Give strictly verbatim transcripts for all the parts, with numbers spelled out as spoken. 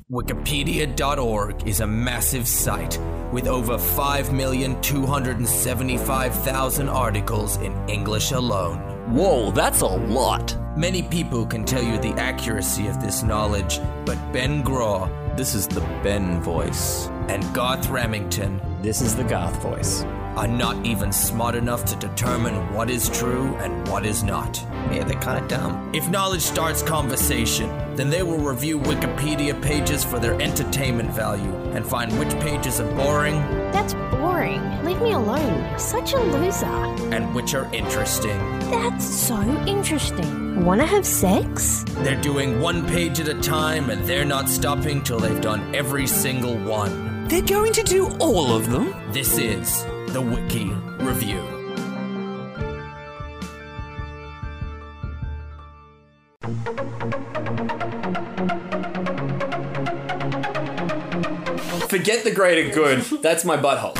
Wikipedia dot org is a massive site with over five million two hundred seventy-five thousand articles in English alone. Whoa, that's a lot. Many people can tell you the accuracy of this knowledge, but Ben Graw, this is the Ben voice, and Garth Remington, this is the Garth voice, are not even smart enough to determine what is true and what is not. Yeah, they're kind of dumb. If knowledge starts conversation, then they will review Wikipedia pages for their entertainment value and find which pages are boring. That's boring. Leave me alone. Such a loser. And which are interesting. That's so interesting. Wanna have sex? They're doing one page at a time and they're not stopping till they've done every single one. They're going to do all of them? This is the Wiki Review. Forget the greater good. That's my butthole.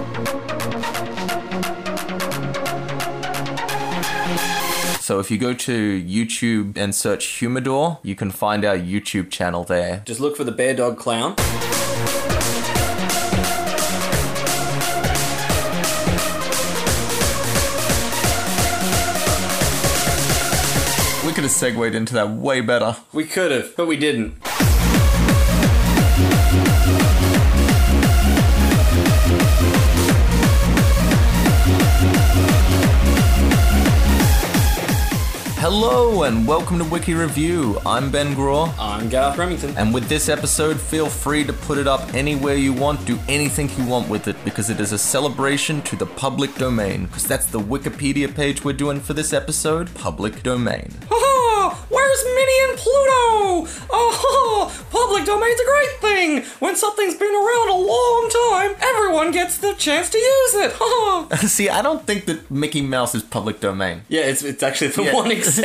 So if you go to YouTube and search Humidor, you can find our YouTube channel there. Just look for the Bear Dog Clown. We could have segued into that way better. We could have, but we didn't. Hello and welcome to Wiki Review. I'm Ben Graw. I'm Garth Remington. And with this episode, feel free to put it up anywhere you want, do anything you want with it, because it is a celebration to the public domain. Because that's the Wikipedia page we're doing for this episode, public domain. Oh, where's Minnie and Pluto? Oh, public domain's a great thing. When something's been around a long time, everyone gets the chance to use it. Oh. See, I don't think that Mickey Mouse is public domain. Yeah, it's it's actually the Yeah. one exception.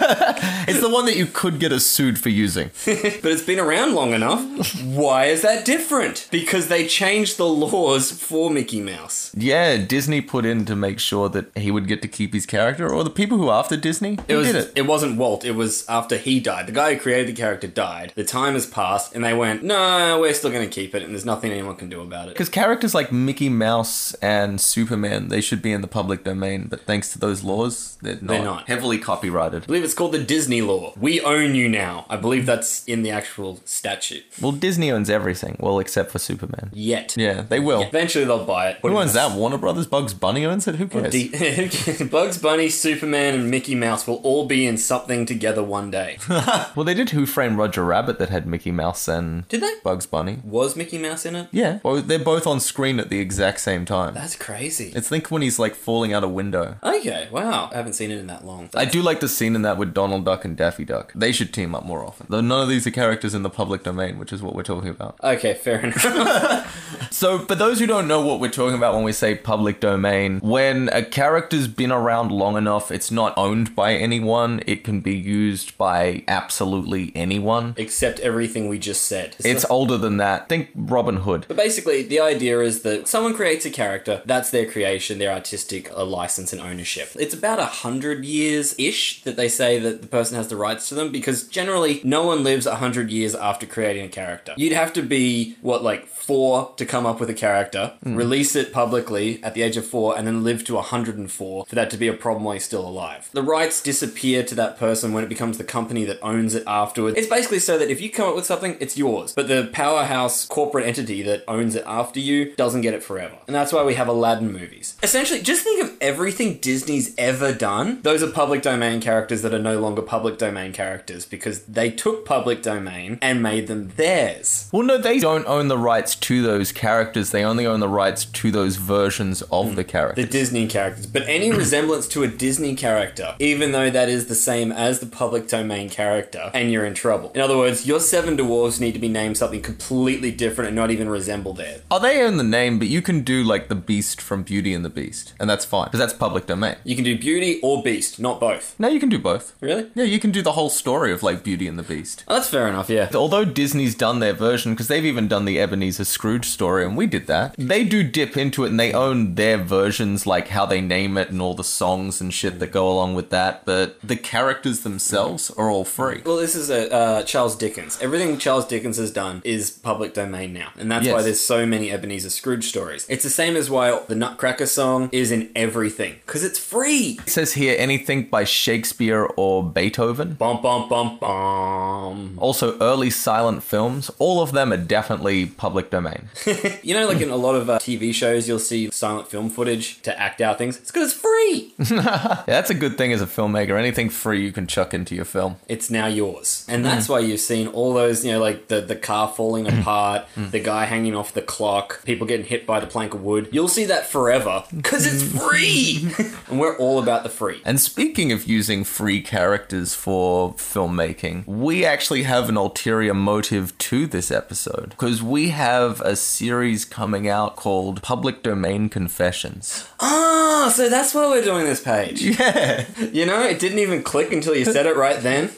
It's the one that you could get us sued for using. But it's been around long enough. Why is that different? Because they changed the laws for Mickey Mouse. Yeah, Disney put in to make sure that he would get to keep his character, or the people who after Disney It who was. did it. It wasn't Walt. It was after he died. The guy who created the character died. The time has passed, and they went, "No, we're still going to keep it, and there's nothing anyone can do about it." Because characters like Mickey Mouse and Superman, they should be in the public domain, but thanks to those laws, they're not, They're not. heavily copyrighted. I believe it's called the Disney law. We own you now. I believe that's in the actual statute. Well, Disney owns everything, well, except for Superman. Yet. Yeah, they will. Eventually they'll buy it. Who owns that? Warner Brothers? Bugs Bunny owns it? Who cares? D- Bugs Bunny, Superman, and Mickey Mouse will all be in something together one day. Well, they did Who Framed Roger Rabbit that had Mickey Mouse and Did they? Bugs Bunny. Was Mickey Mouse in it? Yeah, well, they're both on screen at the exact same time. That's crazy. It's think when he's like falling out a window. Okay, wow. I haven't seen it in that long. I do like the scene in that with Donald Duck and Daffy Duck. They should team up more often. Though none of these are characters in the public domain, which is what we're talking about. Okay, fair enough. So, for those who don't know what we're talking about when we say public domain, when a character's been around long enough, it's not owned by anyone. It can be used by absolutely anyone. Except everything we just said. It's older than that. Think Robin Hood. But basically, the idea is that someone creates a character, that's their creation, their artistic uh, license and ownership. It's about a hundred years-ish that they say that the person has the rights to them, because generally, no one lives a hundred years after creating a character. You'd have to be, what, like four to come up with a character, mm. release it publicly at the age of four, and then live to one hundred four for that to be a problem while you're still alive. The rights disappear to that person when it becomes the company that owns it afterwards. It's basically so that if you come up with something, it's yours. But the powerhouse corporate entity that owns it after you doesn't get it forever. And that's why we have Aladdin movies. Essentially, just think of everything Disney's ever done. Those are public domain characters that are no longer public domain characters because they took public domain and made them theirs. Well, no, they don't own the rights to those characters. They only own the rights to those versions of mm. the characters. The Disney characters. But any resemblance to a Disney character, even though that is the same as the public domain character, and you're in trouble. In other words, your seven dwarves need to be named something completely different and not even resemble theirs. Oh, they own the name, but you can do like the Beast from Beauty and the Beast, and that's fine, because that's public domain. You can do Beauty or Beast, not both. No, you can do both. Really? Yeah, you can do the whole story of like Beauty and the Beast. Oh, that's fair enough, yeah. Although Disney's done their version, because they've even done the Ebenezer Scrooge story, and we did that, they do dip into it and they own their versions, like how they name it and all the songs and shit that go along with that, but the characters themselves, titles are all free. Well, this is a uh, Charles Dickens. Everything Charles Dickens has done is public domain now, and that's Yes. why there's so many Ebenezer Scrooge stories. It's the same as why the Nutcracker song is in everything, because it's free. It says here anything by Shakespeare or Beethoven. Bum bum bum bum. Also, early silent films. All of them are definitely public domain. You know, like in a lot of uh, T V shows, you'll see silent film footage to act out things. It's because it's free. Yeah, that's a good thing as a filmmaker. Anything free you can chuck into your film. It's now yours. And that's why you've seen all those, you know, like the, the car falling apart, the guy hanging off the clock, people getting hit by the plank of wood. You'll see that forever because it's free. And we're all about the free. And speaking of using free characters for filmmaking, we actually have an ulterior motive to this episode because we have a series coming out called Public Domain Confessions. Oh, so that's why we're doing this page. Yeah. You know, it didn't even click until you said it right then.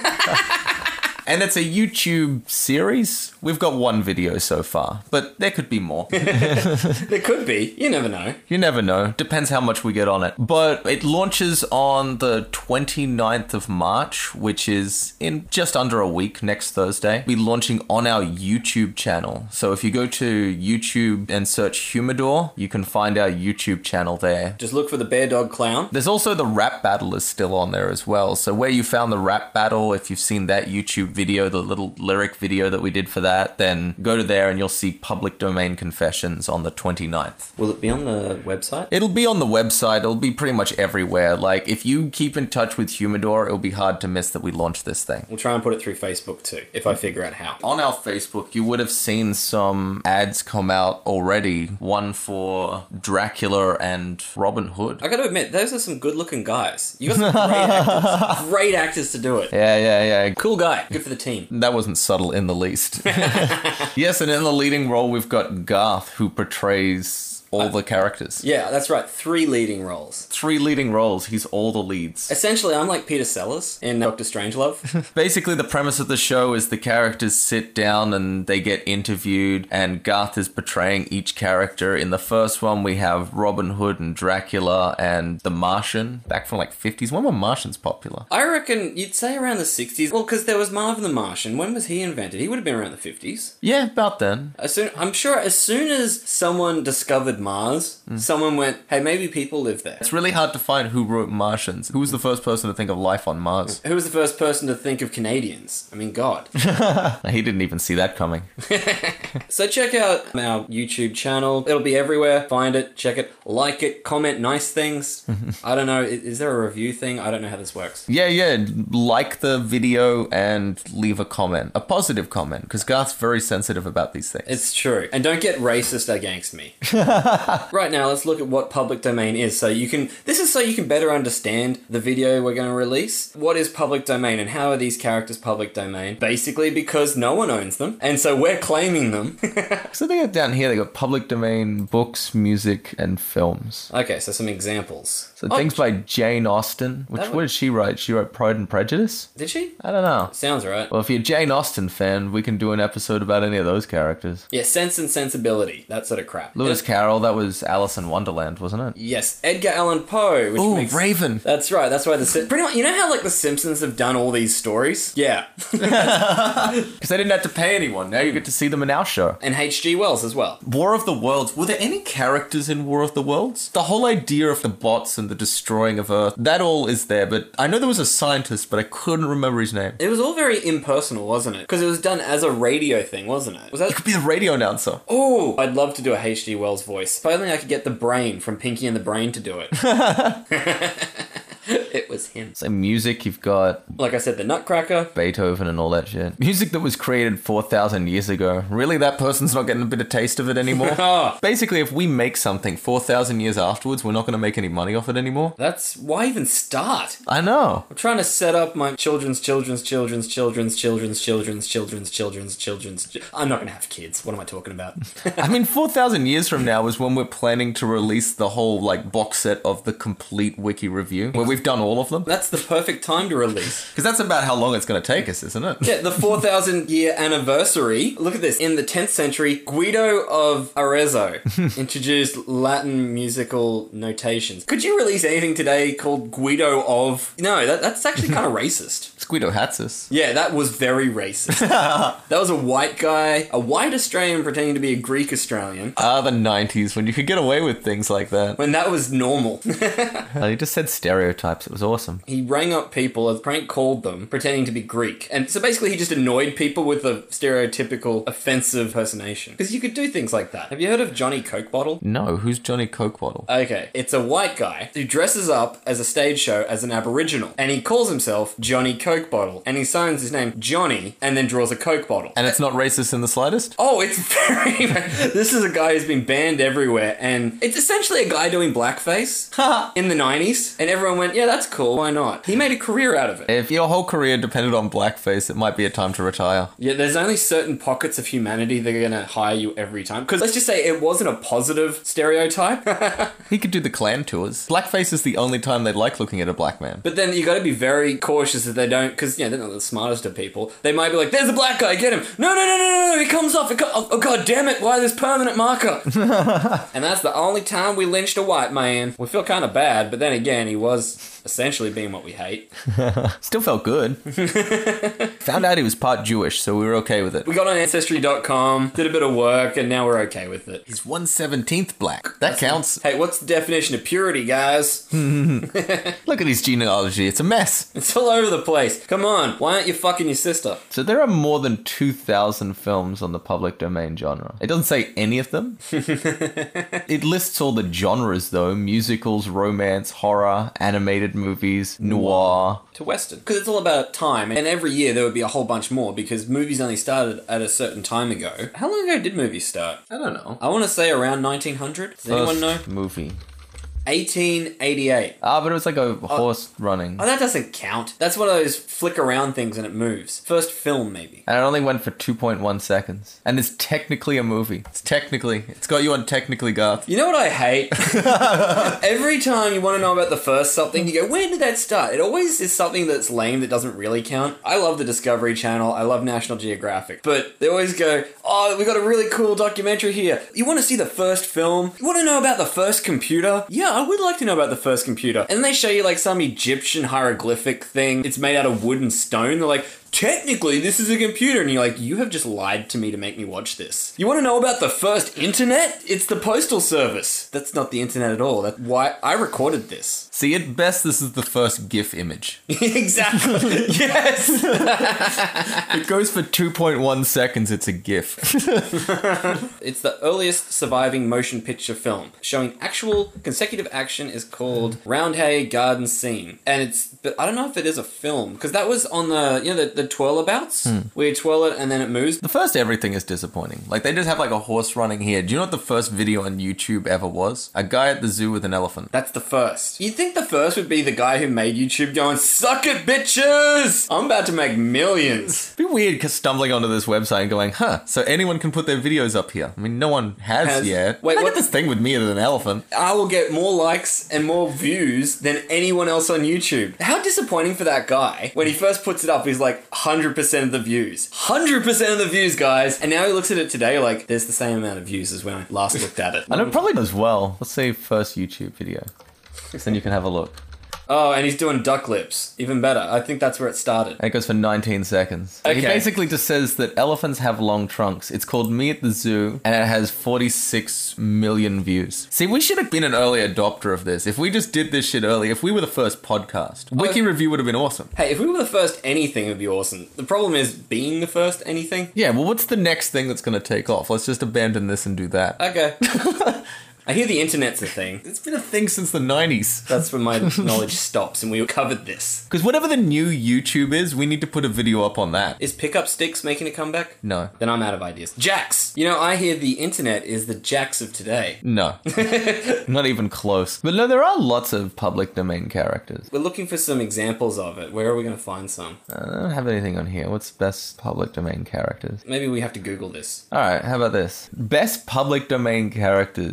And it's a YouTube series. We've got one video so far, but there could be more. There could be. You never know. You never know. Depends how much we get on it. But it launches on the twenty-ninth of March, which is in just under a week, next Thursday. We'll be launching on our YouTube channel. So if you go to YouTube and search Humidor, you can find our YouTube channel there. Just look for the Bear Dog Clown. There's also the rap battle is still on there as well. So where you found the rap battle, if you've seen that YouTube video, the little lyric video that we did for that, then go to there and you'll see Public Domain Confessions on the twenty-ninth. Will it be on the website? It'll be on the website. It'll be pretty much everywhere. Like, if you keep in touch with Humidor, it'll be hard to miss that we launched this thing. We'll try and put it through Facebook too, if I figure out how. On our Facebook, you would have seen some ads come out already. One for Dracula and Robin Hood. I gotta admit, those are some good-looking guys. You got some great actors. Great actors to do it. Yeah, yeah, yeah. Cool guy. Good for the team. That wasn't subtle in the least. Yes, and in the leading role, we've got Garth, who portrays all the characters. Yeah, that's right. Three leading roles. Three leading roles. He's all the leads. Essentially, I'm like Peter Sellers in Doctor Strangelove. Basically, the premise of the show is the characters sit down and they get interviewed, and Garth is portraying each character. In the first one, we have Robin Hood and Dracula and The Martian, back from like fifties. When were Martians popular? I reckon you'd say around the sixties. Well, because there was Marvin the Martian. When was he invented? He would have been around the fifties. Yeah, about then. As soon, I'm sure as soon as someone discovered Mars, mm. someone went, hey, maybe people live there. It's really hard to find who wrote Martians. Who was the first person to think of life on Mars? Who was the first person to think of Canadians? I mean, God. He didn't even see that coming. So check out our YouTube channel. It'll be everywhere. Find it, check it, like it, comment nice things. I don't know, is there a review thing? I don't know how this works. Yeah, yeah. Like the video and leave a comment. A positive comment, because Garth's very sensitive about these things. It's true. And don't get racist against me. Right now, let's look at what public domain is. So you can, this is so you can better understand the video we're going to release. What is public domain and how are these characters public domain? Basically because no one owns them. And so we're claiming them. So they got down here, they got public domain, books, music, and films. Okay, so some examples. So Oh, things by Jane Austen, which, That would- what did she write? She wrote Pride and Prejudice? Did she? I don't know. Sounds right. Well, if you're a Jane Austen fan, we can do an episode about any of those characters. Yeah, Sense and Sensibility. That sort of crap. Lewis Yeah. Carroll, that was Alice in Wonderland, wasn't it? Yes, Edgar Allan Poe. Which Ooh, makes... Raven. That's right. That's why the Sim- pretty much. You know how like the Simpsons have done all these stories? Yeah, Because they didn't have to pay anyone. Now you get to see them in our show. and H G Wells as well. War of the Worlds. Were there any characters in War of the Worlds? The whole idea of the bots and the destroying of Earth, that all is there, but I know there was a scientist, but I couldn't remember his name. It was all very impersonal, wasn't it? Because it was done as a radio thing, wasn't it? Was It that? could be the radio announcer. Oh, I'd love to do a H G Wells voice. If only I could get the brain from Pinky and the Brain to do it. It was him. So music, you've got Like I said, the Nutcracker. Beethoven and all that shit. Music that was created four thousand years ago. Really, that person's not getting a bit of taste of it anymore? Oh, Basically, if we make something four thousand years afterwards, we're not going to make any money off it anymore. that's why even start. I know. I'm trying to set up my children's, children's, children's, children's, children's, children's, children's, children's, children's. chi- I'm not going to have kids. What am I talking about? I mean, four thousand years from now is when we're planning to release the whole, like, box set of the complete wiki review, where we've done done all of them? That's the perfect time to release. Because that's about how long it's going to take us, isn't it? Yeah, the four thousand year anniversary. Look at this. In the tenth century, Guido of Arezzo introduced Latin musical notations. Could you release anything today called Guido of... No, that, that's actually kind of racist. It's Guido Hatzis. Yeah, that was very racist. That was a white guy, a white Australian pretending to be a Greek Australian. Ah, the nineties, when you could get away with things like that. When that was normal. Oh, you just said stereotypes. It was awesome. He rang up people, and prank called them, pretending to be Greek. And so basically he just annoyed people with a stereotypical offensive impersonation. Because you could do things like that. Have you heard of Johnny Coke Bottle? No, who's Johnny Coke Bottle? Okay, it's a white guy who dresses up as a stage show as an Aboriginal. And he calls himself Johnny Coke Bottle. And he signs his name Johnny and then draws a Coke bottle. And it's not racist in the slightest? Oh, it's very... This is a guy who's been banned everywhere. And it's essentially a guy doing blackface in the nineties. And everyone went, yeah, that's cool. Why not? He made a career out of it. If your whole career depended on blackface, it might be a time to retire. Yeah, there's only certain pockets of humanity that are going to hire you every time. Because let's just say it wasn't a positive stereotype. He could do the clan tours. Blackface is the only time they'd like looking at a black man. But then you got to be very cautious that they don't, because, you know, they're not the smartest of people. They might be like, there's a black guy, get him. No, no, no, no, no, no, he comes off. It co- oh, oh, God damn it, why this permanent marker? And that's the only time we lynched a white man. We feel kind of bad, but then again, he was essentially being what we hate. Still felt good. Found out he was part Jewish, so we were okay with it. We got on Ancestry dot com, did a bit of work, and now we're okay with it. He's one seventeenth black. That That's counts. Hey, what's the definition of purity, guys? Look at his genealogy. It's a mess. It's all over the place. Come on, why aren't you fucking your sister? So there are more than two thousand films on the public domain genre. It doesn't say any of them. It lists all the genres, though. Musicals, romance, horror, animated movies, noir. To Western. Because it's all about time, and every year there would be a whole bunch more, because movies only started at a certain time ago. How long ago did movies start? I don't know. I want to say around nineteen hundred. Does anyone know? Movie. eighteen eighty-eight. Ah, but it was like a horse oh, running. Oh, that doesn't count. That's one of those flick around things and it moves. First film, maybe. And it only went for two point one seconds. And it's technically a movie. It's technically. It's got you on technically, Garth. You know what I hate? Every time you want to know about the first something, you go, when did that start? It always is something that's lame that doesn't really count. I love the Discovery Channel. I love National Geographic. But they always go, oh, we got a really cool documentary here. You want to see the first film? You want to know about the first computer? Yeah, I would like to know about the first computer. And they show you like some Egyptian hieroglyphic thing. It's made out of wood and stone. They're like, technically, this is a computer. And you're like, you have just lied to me to make me watch this. You want to know about the first internet? It's the postal service. That's not the internet at all. That's why I recorded this. See, at best, this is the first GIF image. Exactly. Yes. It goes for two point one seconds. It's a GIF. It's the earliest surviving motion picture film. Showing actual consecutive action is called Roundhay Garden Scene. And it's, but I don't know if it is a film. Because that was on the, you know, the, the twirlabouts. Hmm. Where you twirl it and then it moves. The first everything is disappointing. Like, they just have like a horse running here. Do you know what the first video on YouTube ever was? A guy at the zoo with an elephant. That's the first. You'd think the first would be the guy who made YouTube going, suck it, bitches! I'm about to make millions. It'd be weird because stumbling onto this website and going, huh, so anyone can put their videos up here. I mean, no one has, has yet. Wait, look at this thing with me and an elephant. I will get more likes and more views than anyone else on YouTube. How disappointing for that guy. When he first puts it up, he's like, one hundred percent of the views. one hundred percent of the views, guys. And now he looks at it today like, there's the same amount of views as when I last looked at it. I know, probably as well. Let's say first YouTube video. So then you can have a look. Oh, and he's doing duck lips. Even better. I think that's where it started. And it goes for nineteen seconds. Okay. He basically just says that elephants have long trunks. It's called Me at the Zoo, and it has forty-six million views. See, we should have been an early adopter of this. If we just did this shit early, if we were the first podcast, Wiki oh, Review would have been awesome. Hey, if we were the first anything, it would be awesome. The problem is being the first anything. Yeah, well, what's the next thing that's going to take off? Let's just abandon this and do that. Okay. I hear the internet's a thing. It's been a thing since the nineties. That's when my knowledge stops, and we covered this. Because whatever the new YouTube is, we need to put a video up on that. Is Pickup Sticks making a comeback? No. Then I'm out of ideas. Jax! You know, I hear the internet is the Jax of today. No. Not even close. But no, there are lots of public domain characters. We're looking for some examples of it. Where are we going to find some? I don't have anything on here. What's best public domain characters? Maybe we have to Google this. Alright, how about this? Best public domain characters at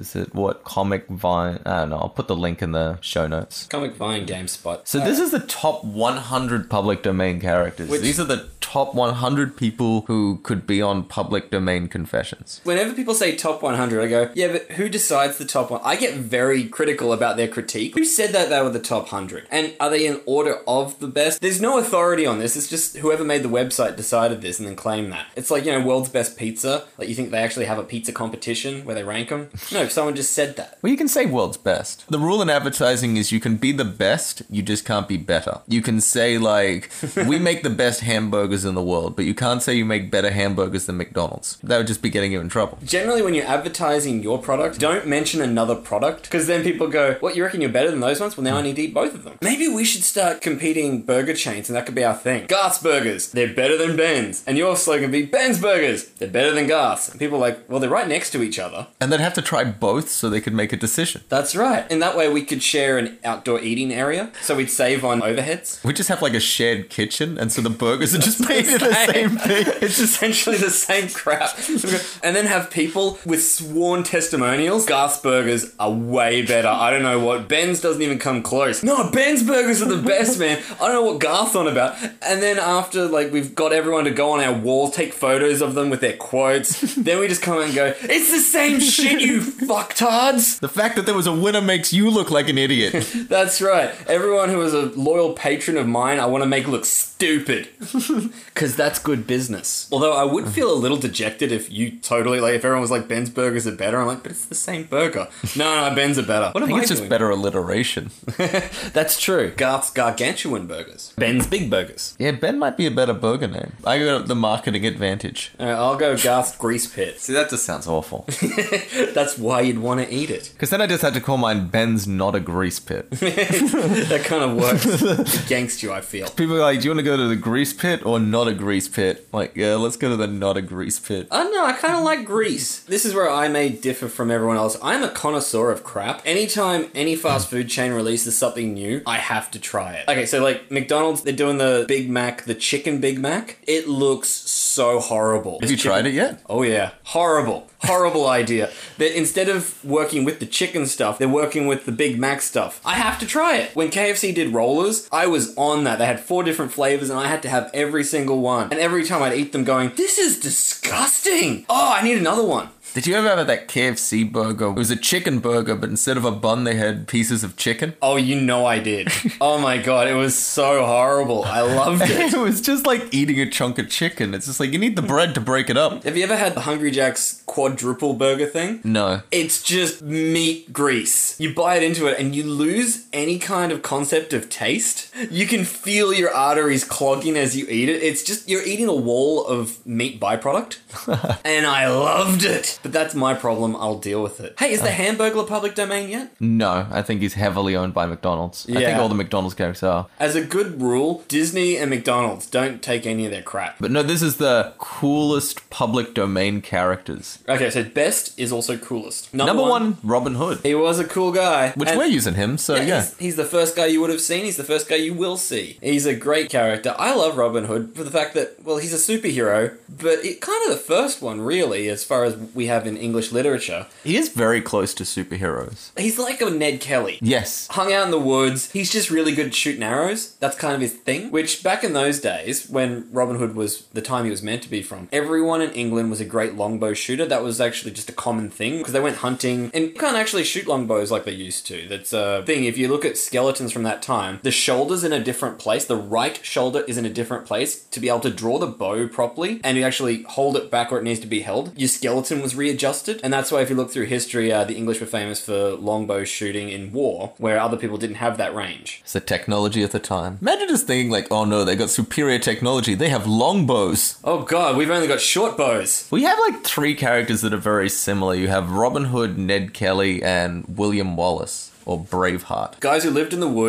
what Comic Vine. I don't know. I'll put the link in the show notes. Comic Vine, GameSpot. So this is the top one hundred public domain characters. Which- These are the top one hundred people who could be on public domain confessions. Whenever people say top one hundred, I go, yeah, but who decides the top one? I get very critical about their critique. Who said that they were the top one hundred? And are they in order of the best? There's no authority on this. It's just whoever made the website decided this and then claimed that. It's like, you know, world's best pizza. Like, you think they actually have a pizza competition where they rank them? No, someone just said that. Well, you can say world's best. The rule in advertising is you can be the best, you just can't be better. You can say, like, we make the best hamburgers in the world, but you can't say you make better hamburgers than McDonald's. That would just be getting you in trouble. Generally, when you're advertising your product, don't mention another product, because then people go, what, you reckon you're better than those ones? Well, now I need to eat both of them. Maybe we should start competing burger chains, and that could be our thing. Garth's Burgers, they're better than Ben's. And your slogan would be, Ben's Burgers, they're better than Garth's. And people are like, well, they're right next to each other. And they'd have to try both so they could make a decision. That's right. And that way we could share an outdoor eating area, so we'd save on overheads. We just have like a shared kitchen, and so the burgers are just made of the same thing. It's essentially the same crap. And then have people with sworn testimonials. Garth's Burgers are way better. I don't know what. Ben's doesn't even come close. No, Ben's Burgers are the best, man. I don't know what Garth's on about. And then after, like, we've got everyone to go on our wall, take photos of them with their quotes, then we just come and go, it's the same shit, you fucktards. The fact that there was a winner makes you look like an idiot. That's right. Everyone who is a loyal patron of mine, I want to make look stupid. Because that's good business. Although I would feel a little dejected if you totally, like, if everyone was like, Ben's Burgers are better. I'm like, but it's the same burger. No, no, Ben's are better. What I am think I it's doing? just better alliteration. That's true. Garth's Gargantuan Burgers. Ben's Big Burgers. Yeah, Ben might be a better burger name. I got the marketing advantage. Uh, I'll go Garth's Grease Pit. See, that just sounds awful. That's why you'd want to eat it. Because then I just had to call mine Ben's Not a Grease Pit. That kind of works against you, I feel. People are like, do you want to go to the grease pit or not a grease pit? Like, yeah, let's go to the not a grease pit. I don't know, I kind of like grease. This is where I may differ from everyone else. I'm a connoisseur of crap. Anytime any fast food chain releases something new, I have to try it. Okay, so like McDonald's, they're doing the Big Mac, the chicken Big Mac. It looks so horrible. Have you tried it yet? Oh yeah. Horrible. Horrible idea. That instead of working with the chicken stuff, they're working with the Big Mac stuff. I have to try it. When K F C did rollers, I was on that. They had four different flavors and I had to have every single one. And every time I'd eat them going, this is disgusting. Oh, I need another one. Did you ever have that K F C burger? It was a chicken burger, but instead of a bun, they had pieces of chicken. Oh, you know I did. Oh my god, it was so horrible. I loved it. It was just like eating a chunk of chicken. It's just like, you need the bread to break it up. Have you ever had the Hungry Jack's quadruple burger thing? No. It's just meat grease. You bite into it and you lose any kind of concept of taste. You can feel your arteries clogging as you eat it. It's just, you're eating a wall of meat byproduct. And I loved it. But that's my problem. I'll deal with it. Hey, is the Hamburglar public domain yet? No, I think he's heavily owned by McDonald's. I think Yeah. all the McDonald's characters are. As a good rule, Disney and McDonald's don't take any of their crap. But no, this is the coolest public domain characters. Okay, so best is also coolest. Number, Number one, Robin Hood. He was a cool guy. Which And- we're using him, so yeah. He's, he's the first guy you would have seen. He's the first guy you will see. He's a great character. I love Robin Hood for the fact that, well, he's a superhero, but it kind of the first one, really, as far as we have in English literature. He is very close to superheroes. He's like a Ned Kelly. Yes. Hung out in the woods. He's just really good at shooting arrows. That's kind of his thing. Which, back in those days, when Robin Hood was the time he was meant to be from, everyone in England was a great longbow shooter. That was actually just a common thing, because they went hunting, and you can't actually shoot longbows like they used to. That's a thing. If you look at skeletons from that time, the shoulder's in a different place. The right shoulder is in a different place to be able to draw the bow properly, and you actually hold it back where it needs to be held. Your skeleton was readjusted, and that's why if you look through history, uh, the English were famous for longbow shooting in war, where other people didn't have that range. It's the technology at the time. Imagine just thinking like, oh no, they got superior technology. They have longbows. Oh god, we've only got short bows. We have like three characters that are very similar. You have Robin Hood, Ned Kelly, and William Wallace. Or Braveheart. Guys who lived in the woods,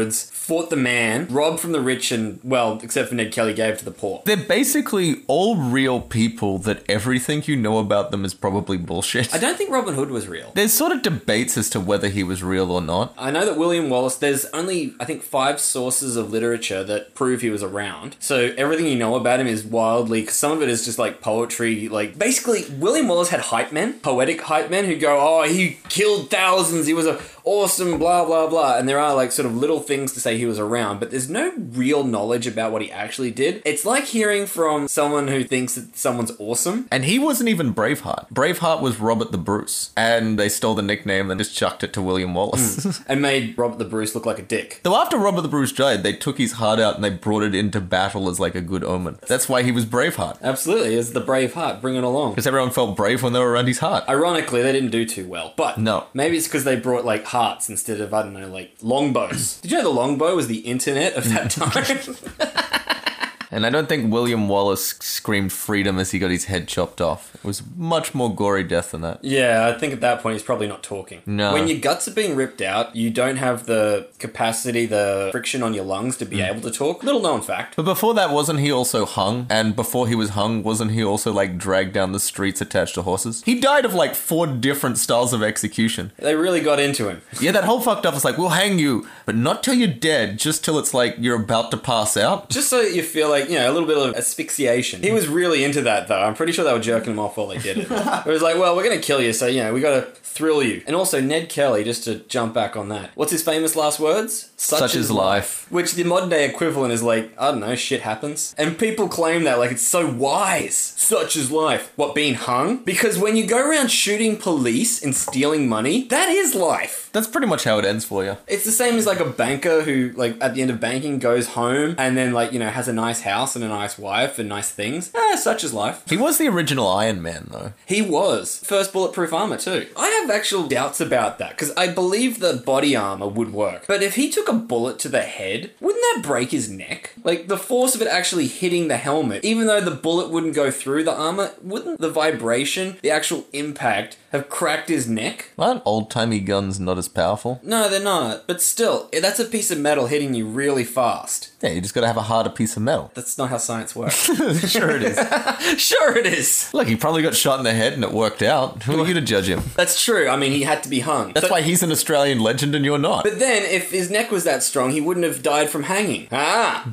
fought the man, robbed from the rich, and, well, except for Ned Kelly, gave to the poor. They're basically all real people that everything you know about them is probably bullshit. I don't think Robin Hood was real. There's sort of debates as to whether he was real or not. I know that William Wallace, there's only, I think, five sources of literature that prove he was around. So everything you know about him is wildly, because some of it is just like poetry. Like, basically, William Wallace had hype men, poetic hype men who go, oh, he killed thousands, he was a awesome, blah, blah, blah. And there are like sort of little things to say he was around, but there's no real knowledge about what he actually did. It's like hearing from someone who thinks that someone's awesome. And he wasn't even Braveheart. Braveheart was Robert the Bruce. And they stole the nickname and just chucked it to William Wallace. Mm. And made Robert the Bruce look like a dick. Though after Robert the Bruce died, they took his heart out and they brought it into battle as like a good omen. That's why he was Braveheart. Absolutely, it's the brave heart, bring it along. Because everyone felt brave when they were around his heart. Ironically, they didn't do too well. But no. Maybe it's because they brought like hearts instead of, I don't know, like longbows. Did you know the longbow was the internet of that time? And I don't think William Wallace screamed freedom as he got his head chopped off. It was much more gory death than that. Yeah, I think at that point he's probably not talking. No. When your guts are being ripped out, you don't have the capacity, the friction on your lungs to be mm. able to talk. Little known fact. But before that, wasn't he also hung? And before he was hung, wasn't he also like dragged down the streets attached to horses? He died of like four different styles of execution. They really got into him. Yeah, that whole fucked up was like, we'll hang you, but not till you're dead, just till it's like you're about to pass out. Just so that you feel like, you know, a little bit of asphyxiation. He was really into that, though. I'm pretty sure they were jerking him off while they did it. It was like, well, we're going to kill you, so, you know, we got to thrill you. And also, Ned Kelly, just to jump back on that. What's his famous last words? Such, Such is life. life. Which the modern day equivalent is like, I don't know, shit happens. And people claim that like it's so wise. Such is life. What, being hung? Because when you go around shooting police and stealing money, that is life. That's pretty much how it ends for you. It's the same as like a banker who, like, at the end of banking goes home and then, like, you know, has a nice house and a nice wife and nice things. Eh, such is life. He was the original Iron Man, though. He was. First bulletproof armor, too. I have actual doubts about that, because I believe the body armor would work. But if he took a bullet to the head, wouldn't that break his neck? Like, the force of it actually hitting the helmet, even though the bullet wouldn't go through the armor, wouldn't the vibration, the actual impact, have cracked his neck? Aren't old-timey guns not as powerful? No, they're not. But still, that's a piece of metal hitting you really fast. Yeah, you just gotta have a harder piece of metal. That's not how science works. Sure it is. Sure it is. Look, he probably got shot in the head and it worked out. Who are you to judge him? That's true. I mean, he had to be hung. That's so, why he's an Australian legend and you're not. But then, if his neck was that strong, he wouldn't have died from hanging. Ah!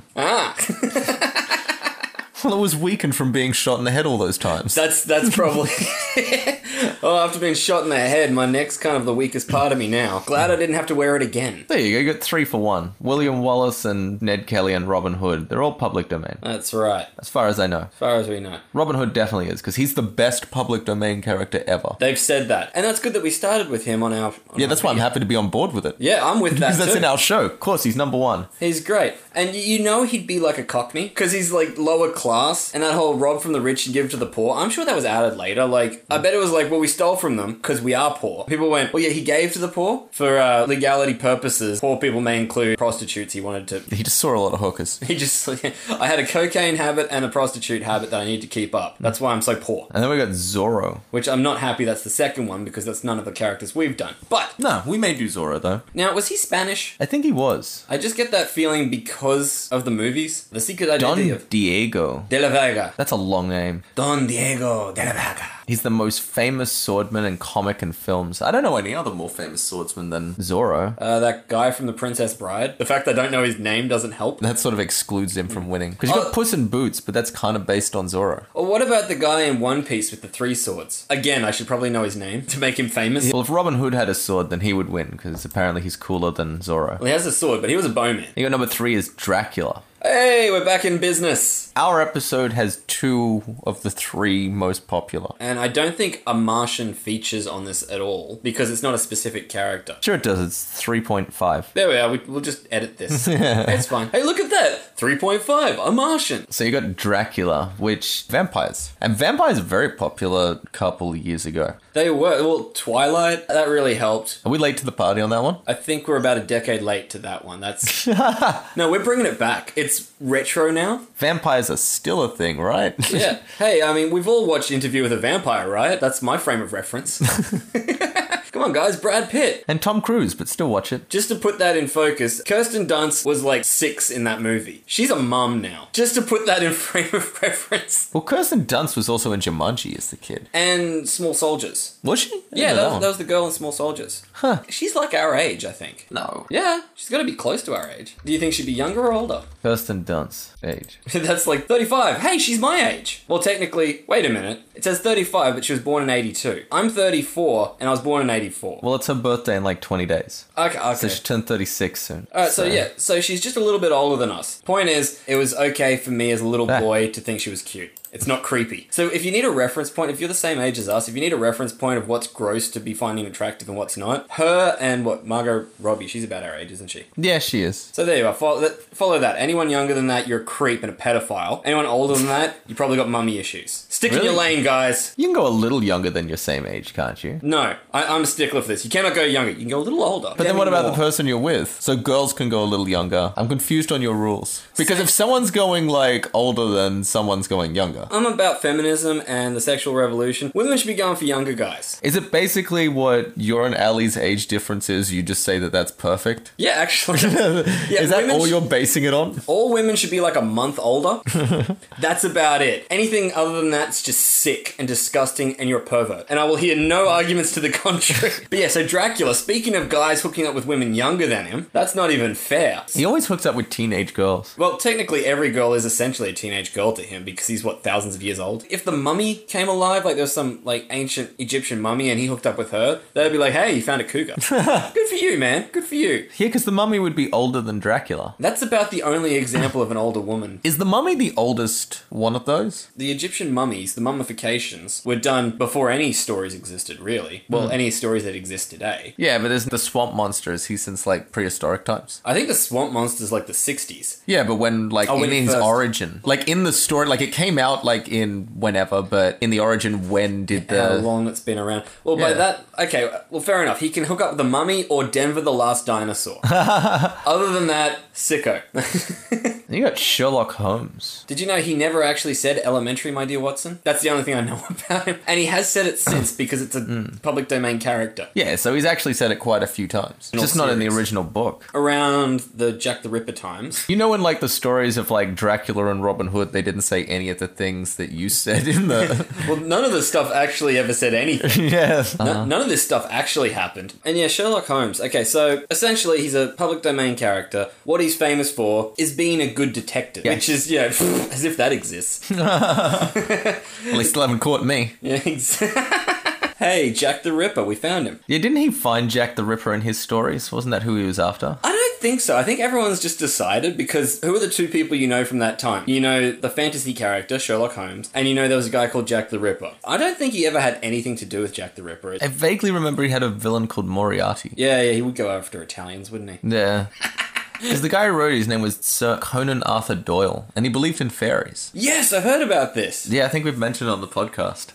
Ah! Well, it was weakened from being shot in the head all those times. That's that's probably... Oh, after being shot in the head, my neck's kind of the weakest part of me now. Glad I didn't have to wear it again. There you go, you got three for one. William Wallace and Ned Kelly and Robin Hood. They're all public domain. That's right. As far as I know. As far as we know. Robin Hood definitely is, because he's the best public domain character ever. They've said that. And that's good that we started with him on our... On yeah, our that's video. why I'm happy to be on board with it. Yeah, I'm with that Because too. that's in our show. Of course, he's number one. He's great. And you know he'd be like a cockney, because he's like lower class, and that whole rob from the rich and give to the poor, I'm sure that was added later. Like, I bet it was like, well, we stole from them because we are poor. People went, well, yeah, he gave to the poor. For uh, legality purposes, poor people may include prostitutes he wanted to... He just saw a lot of hookers. He just... I had a cocaine habit and a prostitute habit that I need to keep up. That's why I'm so poor. And then we got Zorro. Which I'm not happy that's the second one, because that's none of the characters we've done. But... No, we may do Zorro, though. Now, was he Spanish? I think he was. I just get that feeling because of the movies. The secret Don identity of... Diego. De la Vega. That's a long name. Don Diego de la Vega. He's the most famous swordsman in comic and films. I don't know any other more famous swordsman than Zorro. Uh, that guy from The Princess Bride. The fact I don't know his name doesn't help. That sort of excludes him from winning. Because you got Oh. Puss in Boots, but that's kind of based on Zorro. Or what about the guy in One Piece with the three swords? Again, I should probably know his name to make him famous. Well, if Robin Hood had a sword, then he would win, because apparently he's cooler than Zorro. Well, he has a sword, but he was a bowman. You got number three is Dracula. Hey, we're back in business. Our episode has two of the three most popular. And I don't think a Martian features on this at all, because it's not a specific character. Sure it does, it's three point five. There we are, we, we'll just edit this. It's fine. Hey, look at that! three point five, a Martian. So you got Dracula, which... Vampires. And vampires are very popular a couple years ago. They were. Well, Twilight, that really helped. Are we late to the party on that one? I think we're about a decade late to that one. That's... No, we're bringing it back. It's retro now. Vampires are still a thing, right? Yeah. Hey, I mean, we've all watched Interview with a Vampire, right? That's my frame of reference. Come on, guys, Brad Pitt. And Tom Cruise, but still watch it. Just to put that in focus, Kirsten Dunst was like six in that movie. She's a mum now. Just to put that in frame of reference. Well, Kirsten Dunst was also in Jumanji as the kid. And Small Soldiers. Was she? I Yeah, didn't that know was, that was the girl in Small Soldiers. Huh. She's like our age, I think. No. Yeah, she's got to be close to our age. Do you think she'd be younger or older? Kirsten Dunst, age. That's like thirty-five. Hey, she's my age. Well, technically, wait a minute. It says thirty-five, but she was born in eighty-two. I'm thirty-four, and I was born in eighty-four. Well, it's her birthday in like twenty days. Okay, okay. So she turned thirty-six soon. Alright, so yeah, so she's just a little bit older than us. Point is, it was okay for me as a little Ah. boy to think she was cute. It's not creepy. So if you need a reference point, if you're the same age as us, if you need a reference point of what's gross to be finding attractive and what's not, her and what, Margot Robbie, she's about our age, isn't she? Yeah, she is. So there you are. Follow that. Follow that. Anyone younger than that, you're a creep and a pedophile. Anyone older than that, you probably got mummy issues. Stick in Really? your lane, guys. You can go a little younger than your same age, can't you? No, I, I'm a stickler for this. You cannot go younger. You can go a little older. But then what about the person you're with? So girls can go a little younger. I'm confused on your rules. Because if someone's going like older than someone's going younger. I'm about feminism and the sexual revolution. Women should be going for younger guys. Is it basically what your and Ali's age difference is? You just say that that's perfect? Yeah, actually. Yeah, is that women all sh- you're basing it on? All women should be like a month older. That's about it. Anything other than that's just sick and disgusting and you're a pervert. And I will hear no arguments to the contrary. But yeah, so Dracula, speaking of guys hooking up with women younger than him, that's not even fair. He always hooks up with teenage girls. Well, technically every girl is essentially a teenage girl to him because he's, what, thousands of years old? If the mummy came alive, like there was some like ancient Egyptian mummy and he hooked up with her, they'd be like, hey, you found a cougar. Good for you, man. Good for you. Yeah, because the mummy would be older than Dracula. That's about the only example of an older woman. Is the mummy the oldest one of those? The Egyptian mummies, the mummifications, were done before any stories existed, really. Well, any stories that exist today. Yeah, but there's the swamp monster. Is he since like prehistoric times? I think the swamp monster's like the sixties. Yeah, but when like Oh, in when it his first- origin, like in the story, like it came out like in whenever, but in the origin, when did the How long it's been around. Well, by Yeah. that, okay, well, fair enough. He can hook up with the mummy or Denver the Last Dinosaur. Other than that, sicko. you got Sherlock Holmes? Did you know he never actually said elementary, my dear Watson? That's the only thing I know about him. And he has said it since because it's a public domain character. Yeah, so he's actually said it quite a few times. In all Just not in the series. original book. Around the Jack the Ripper times. You know, in like the stories of like Dracula and Robin Hood, they didn't say any of the things that you said in the. Well, none of the stuff actually ever said anything. yes. No- none of this stuff actually happened. And yeah, Sherlock Holmes. Okay, so essentially he's a public domain character. What he's famous for is being a good detective, Yes. which is, you know, as if that exists. Well, they still haven't caught me. Yeah, ex- Hey, Jack the Ripper, we found him. Yeah, didn't he find Jack the Ripper in his stories? Wasn't that who he was after? I don't think so. I think everyone's just decided because who are the two people you know from that time? You know the fantasy character, Sherlock Holmes, and you know there was a guy called Jack the Ripper. I don't think he ever had anything to do with Jack the Ripper. I vaguely remember he had a villain called Moriarty. Yeah, yeah, he would go after Italians, wouldn't he? Yeah. Because the guy who wrote it, his name was Sir Conan Arthur Doyle, and he believed in fairies. Yes, I've heard about this. Yeah, I think we've mentioned it on the podcast.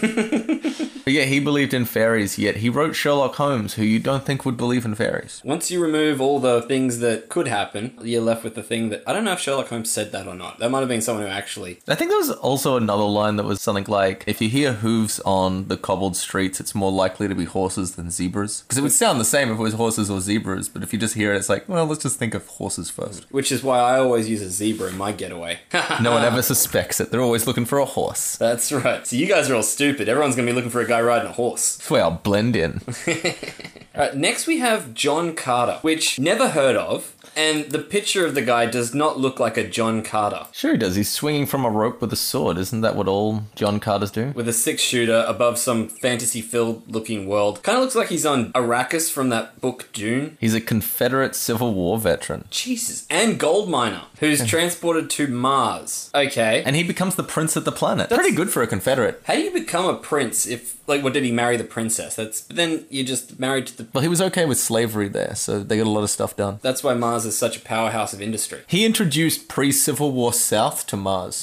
But yeah, he believed in fairies, yet he wrote Sherlock Holmes, who you don't think would believe in fairies. Once you remove all the things that could happen, you're left with the thing that... I don't know if Sherlock Holmes said that or not. That might have been someone who actually... I think there was also another line that was something like, if you hear hooves on the cobbled streets, it's more likely to be horses than zebras. Because it would sound the same if it was horses or zebras, but if you just hear it, it's like, well, let's just think of horses first. Which is why I always use a zebra in my getaway. No one ever suspects it. They're always looking for a horse. That's right. So you guys are all stupid. Everyone's going to be looking for a guy riding a horse. That's where I'll blend in. Alright, next we have John Carter, which never heard of, and the picture of the guy does not look like a John Carter. Sure he does. He's swinging from a rope with a sword. Isn't that what all John Carters do? With a six-shooter above some fantasy-filled looking world. Kind of looks like he's on Arrakis from that book Dune. He's a Confederate Civil War veteran. Jesus. And gold miner, who's transported to Mars. Okay. And he becomes the prince of the planet. Pretty good for a Confederate. How do you become a prince if, like, what, did he marry the princess? That's, but then you're just married to the Well, he was okay with slavery there, so they got a lot of stuff done. That's why Mars is such a powerhouse of industry. He introduced pre-Civil War South to Mars.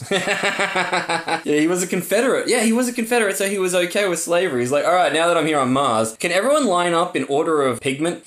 Yeah, he was a Confederate. Yeah, he was a Confederate, so he was okay with slavery. He's like, all right, now that I'm here on Mars, can everyone line up in order of pigment?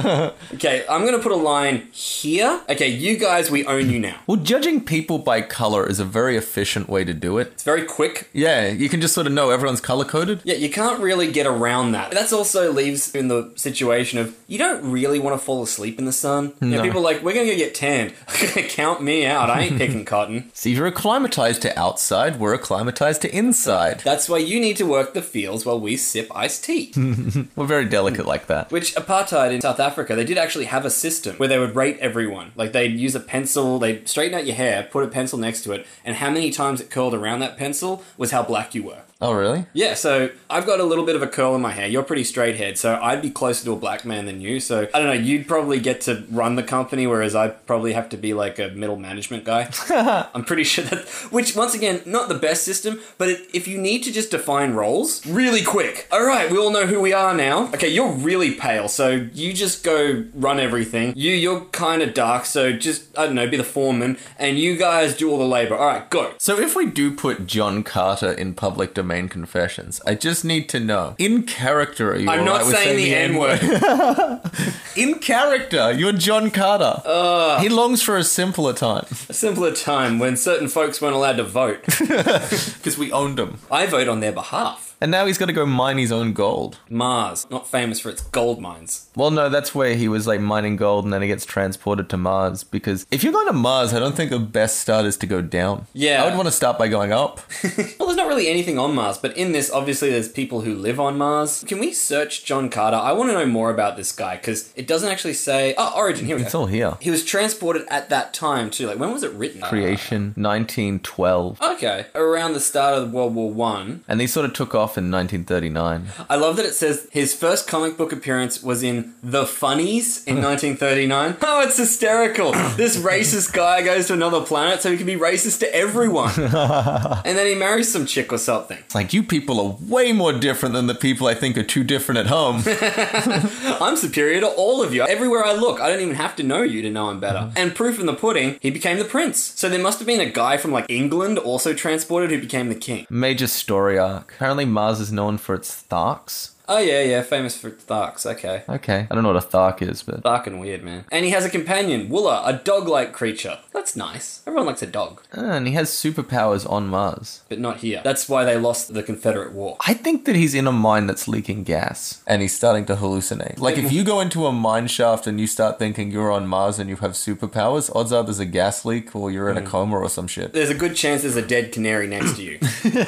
Okay, I'm going to put a line here. Okay, you guys, we own you now. Well, judging people by color is a very efficient way to do it. It's very quick. Yeah, you can just sort of know everyone's color-coded. Yeah, you can't really get around that. That's also leaves in the situation of you don't really want to fall asleep in the sun. You know, No. people are like, we're going to go get tanned. Count me out. I ain't picking cotton. See, you're acclimatized to outside, we're acclimatized to inside. That's why you need to work the fields while we sip iced tea. We're very delicate like that. Which, apartheid in South Africa, they did actually have a system where they would rate everyone. Like, they'd use a pencil, they'd straighten out your hair, put a pencil next to it, and how many times it curled around that pencil was how black you were. Oh, really? Yeah, so I've got a little bit of a curl in my hair. You're pretty straight haired, so I'd be closer to a black man than you. So, I don't know, you'd probably get to run the company, whereas I'd probably have to be like a middle management guy. I'm pretty sure that, which, once again, not the best system, but it, if you need to just define roles, really quick. All right, we all know who we are now. Okay, you're really pale, so you just go run everything. You, you're kind of dark, so just, I don't know, be the foreman, and you guys do all the labor. All right, go. So if we do put John Carter in public domain confessions, I just need to know, in character, are you I'm all not right with saying the N-word. In character, you're John Carter. Uh, he longs for a simpler time. A simpler time when certain folks weren't allowed to vote. Because we owned him. I vote on their behalf. And now he's got to go mine his own gold. Mars, not famous for its gold mines. Well, no, that's where he was like mining gold and then he gets transported to Mars. Because if you're going to Mars, I don't think the best start is to go down. Yeah. I would want to start by going up. Well, there's not really anything on Mars, but in this, obviously, there's people who live on Mars. Can we search John Carter? I want to know more about this guy, because it doesn't actually say... Oh, origin, here we It's go. all here. He was transported at that time, too. Like, when was it written? Creation, nineteen twelve. Uh, okay. Around the start of World War One. And they sort of took off in nineteen thirty-nine. I love that it says his first comic book appearance was in The Funnies in nineteen thirty-nine. Oh, it's hysterical. This racist guy goes to another planet so he can be racist to everyone. And then he marries some chick or something. It's like, you people are way more different than the people I think are too different at home. I'm superior to all of you. Everywhere I look, I don't even have to know you to know I'm better. And proof in the pudding, he became the prince. So there must have been a guy from like England also transported who became the king. Major story arc. Apparently Mars is known for its Tharks. Oh yeah, yeah, famous for Tharks, okay. Okay. I don't know what a Thark is, but... Dark and weird, man. And he has a companion, Woola, a dog-like creature. That's nice. Everyone likes a dog. Ah, and he has superpowers on Mars. But not here. That's why they lost the Confederate War. I think that he's in a mine that's leaking gas. And he's starting to hallucinate. Like, if you go into a mine shaft and you start thinking you're on Mars and you have superpowers, odds are there's a gas leak or you're in a coma or some shit. There's a good chance there's a dead canary next to you.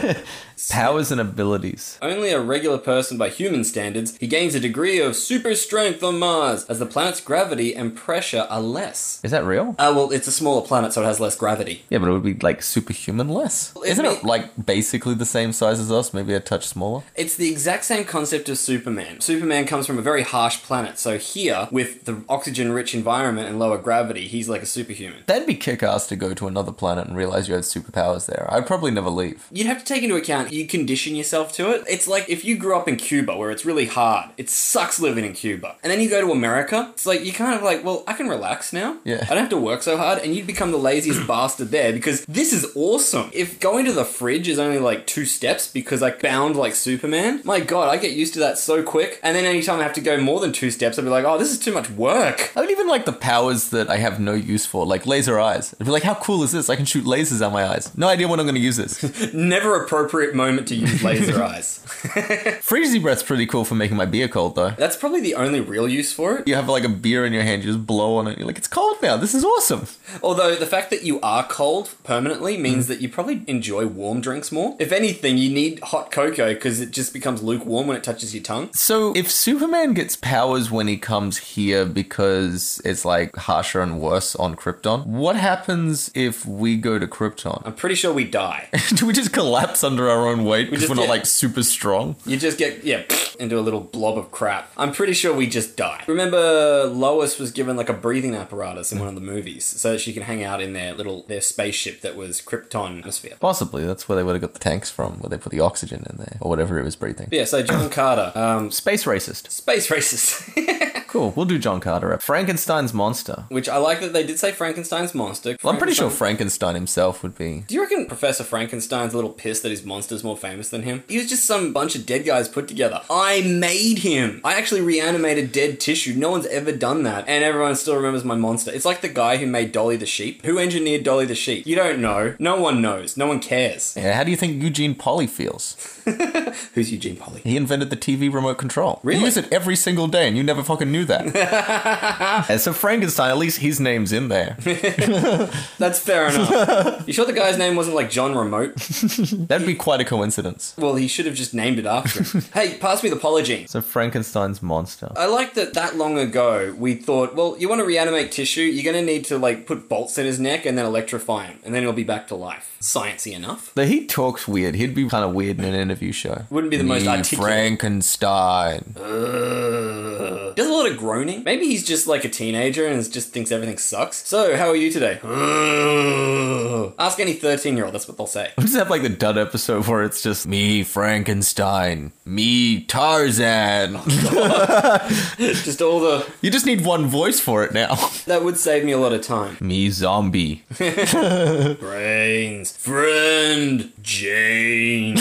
Powers and abilities. Only a regular person by human standards, he gains a degree of super strength on Mars, as the planet's gravity and pressure are less. Is that real? Uh, well, it's a smaller planet, so it has less gravity. Yeah, but it would be like superhuman less. Well, it Isn't may- it like basically the same size as us, maybe a touch smaller? It's the exact same concept as Superman. Superman comes from a very harsh planet, so here, with the oxygen-rich environment and lower gravity, he's like a superhuman. That'd be kick-ass to go to another planet and realize you had superpowers there. I'd probably never leave. You'd have to take into account, you condition yourself to it. It's like if you grew up in Cuba, where it's really hard. It sucks living in Cuba. And then you go to America, it's like, you're kind of like, well, I can relax now. Yeah. I don't have to work so hard, and you'd become the laziest bastard there, because this is awesome. If going to the fridge is only like two steps because I bound like Superman, my god, I get used to that so quick. And then anytime I have to go more than two steps, I'd be like, oh, this is too much work. I don't even like the powers that I have no use for, like laser eyes. I'd be like, how cool is this? I can shoot lasers out my eyes. No idea when I'm going to use this. Never appropriate moment to use laser eyes. Freezy breath's pretty cool for making my beer cold, though. That's probably the only real use for it. You have like a beer in your hand, you just blow on it, you're like, it's cold now, this is awesome. Although the fact that you are cold permanently means mm. that you probably enjoy warm drinks more. If anything, you need hot cocoa because it just becomes lukewarm when it touches your tongue. So if Superman gets powers when he comes here because it's like harsher and worse on Krypton, what happens if we go to Krypton? I'm pretty sure we die. Do we just collapse under our own weight because just we we're not get- like super strong? You just get, yeah, into a little blob of crap. I'm pretty sure we just die. Remember, Lois was given like a breathing apparatus in one of the movies so that she can hang out in their little their spaceship that was Krypton atmosphere. Possibly. That's where they would have got the tanks from, where they put the oxygen in there, or whatever it was breathing. Yeah, so John Carter. Um, Space racist. space racist. Cool, we'll do John Carter. Frankenstein's monster. Which I like that they did say Frankenstein's monster. Well, I'm pretty sure Frankenstein- Frankenstein himself would be... Do you reckon Professor Frankenstein's a little pissed that his monster's more famous than him? He was just some bunch of dead guys put together. I made him. I actually reanimated dead tissue. No one's ever done that. And everyone still remembers my monster. It's like the guy who made Dolly the sheep. Who engineered Dolly the sheep? You don't know. No one knows. No one cares. Yeah, how do you think Eugene Polly feels? Who's Eugene Polly? He invented the T V remote control. Really? He used it every single day, and you never fucking knew that. And so Frankenstein, at least his name's in there. That's fair enough. You sure the guy's name wasn't like John Remote? That'd be quite a coincidence. Well, he should have just named it after him. Hey, pass me the Polygene. So Frankenstein's monster. I like that that long ago we thought, well, you want to reanimate tissue, you're going to need to like put bolts in his neck and then electrify him, and then he'll be back to life. Sciencey enough. But he talks weird. He'd be kind of weird in an interview show. Wouldn't be the most Me, articulate. Frankenstein. Uh, does a lot of groaning. Maybe he's just like a teenager and just thinks everything sucks. So, how are you today? Uh, ask any thirteen-year-old, that's what they'll say. We just have like the dud episode where it's just me, Frankenstein, me, Tarzan. Just all the... You just need one voice for it now. That would save me a lot of time. Me, zombie. Brains. Friend. Jane.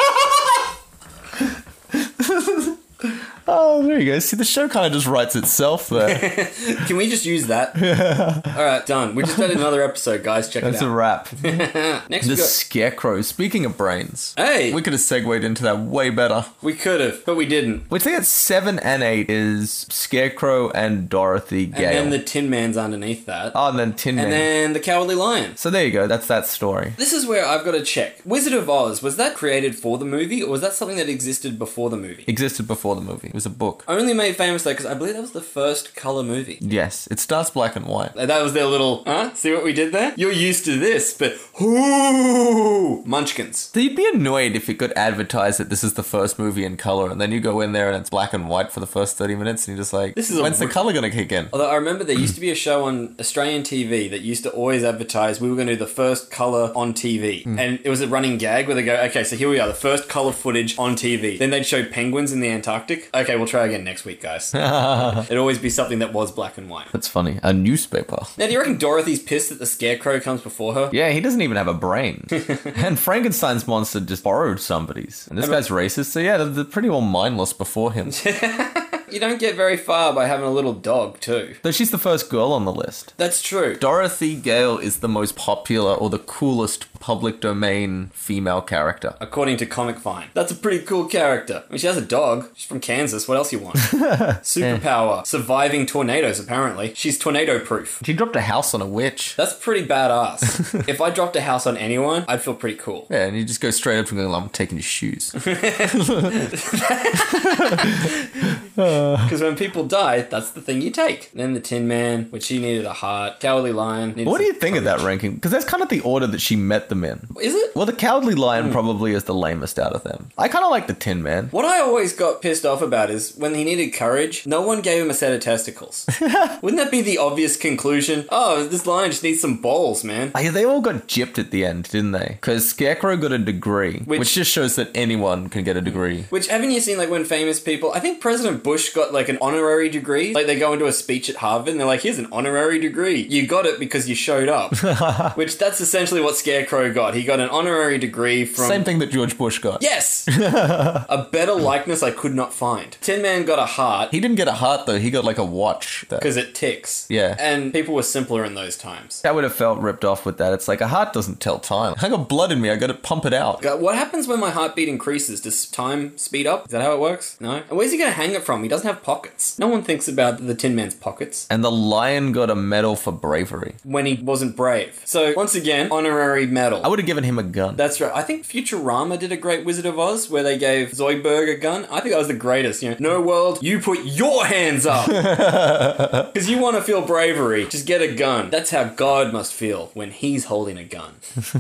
Oh, there you go. See, the show kind of just writes itself there. Can we just use that? Alright, done. We just did another episode, guys. Check That's it a out. wrap. Next The we got... Scarecrow. Speaking of brains, Hey! we could have segued into that way better. We could have, but we didn't. Which I think at seven and eight is Scarecrow and Dorothy Gale. And then the Tin Man's underneath that. Oh, and then Tin Man. And then the Cowardly Lion. So there you go. That's that story. This is where I've got to check. Wizard of Oz, was that created for the movie, or was that something that existed before the movie? Existed before the movie. It was a book. Only made famous though, because I believe that was the first colour movie. Yes, it starts black and white. That was their little, huh? See what we did there? You're used to this, but ooh, Munchkins. So you'd be annoyed if it got advertised that this is the first movie in color, and then you go in there and it's black and white for the first thirty minutes, and you're just like, This is a when's the re- color gonna kick in? Although I remember there used to be a show on Australian T V that used to always advertise we were going to do the first colour on T V. Mm. And it was a running gag where they go, okay, so here we are, the first colour footage on T V. Then they'd show penguins in the Antarctic. Okay, we'll try again next week, guys. It'd always be something that was black and white. That's funny. A newspaper. Now, do you reckon Dorothy's pissed that the Scarecrow comes before her? Yeah, he doesn't even have a brain. And Frankenstein's monster just borrowed somebody's. And this guy's racist, so yeah, they're, they're pretty well mindless before him. You don't get very far by having a little dog, too. Though she's the first girl on the list. That's true. Dorothy Gale is the most popular or the coolest public domain female character. According to Comic Vine. That's a pretty cool character. I mean, she has a dog. She's from Kansas. What else you want? Superpower. Surviving tornadoes, apparently. She's tornado-proof. She dropped a house on a witch. That's pretty badass. If I dropped a house on anyone, I'd feel pretty cool. Yeah, and you just go straight up and go, I'm taking your shoes. Because when people die, that's the thing you take. Then the Tin Man, which he needed a heart. Cowardly Lion. needed What do you some think of that courage. ranking? Because that's kind of the order that she met them in. Is it? Well, the Cowardly Lion probably is the lamest out of them. I kind of like the Tin Man. What I always got pissed off about is when he needed courage, no one gave him a set of testicles. Wouldn't that be the obvious conclusion? Oh, this lion just needs some balls, man. Oh, yeah, they all got gypped at the end, didn't they? Because Scarecrow got a degree, which, Which- just shows that anyone can get a degree. Which, haven't you seen, like, when famous people... I think President Bush got, like, an honorary degree. Like, they go into a speech at Harvard, and they're like, here's an honorary degree. You got it because you showed up. Which, that's essentially what Scarecrow got. He got an honorary degree from... Same thing that George Bush got. Yes! A better likeness I could not find. Tin Man got a heart He didn't get a heart, though. He got like a watch. That, because it ticks. Yeah. And people were simpler in those times. that would have felt ripped off with that. It's like, a heart doesn't tell time. I got blood in me. I got to pump it out. What happens when my heartbeat increases? Does time speed up? Is that how it works? No? And where's he going to hang it from? from? He doesn't have pockets. No one thinks about the Tin Man's pockets And the lion got a medal for bravery. when he wasn't brave. So, once again, honorary medal. I would have given him a gun. That's right. I think Futurama did a great Wizard of Oz where they gave Zoidberg a gun. I think that was the greatest. You know, no world, you put your hands up. Because you want to feel bravery. Just get a gun. That's how God must feel when he's holding a gun.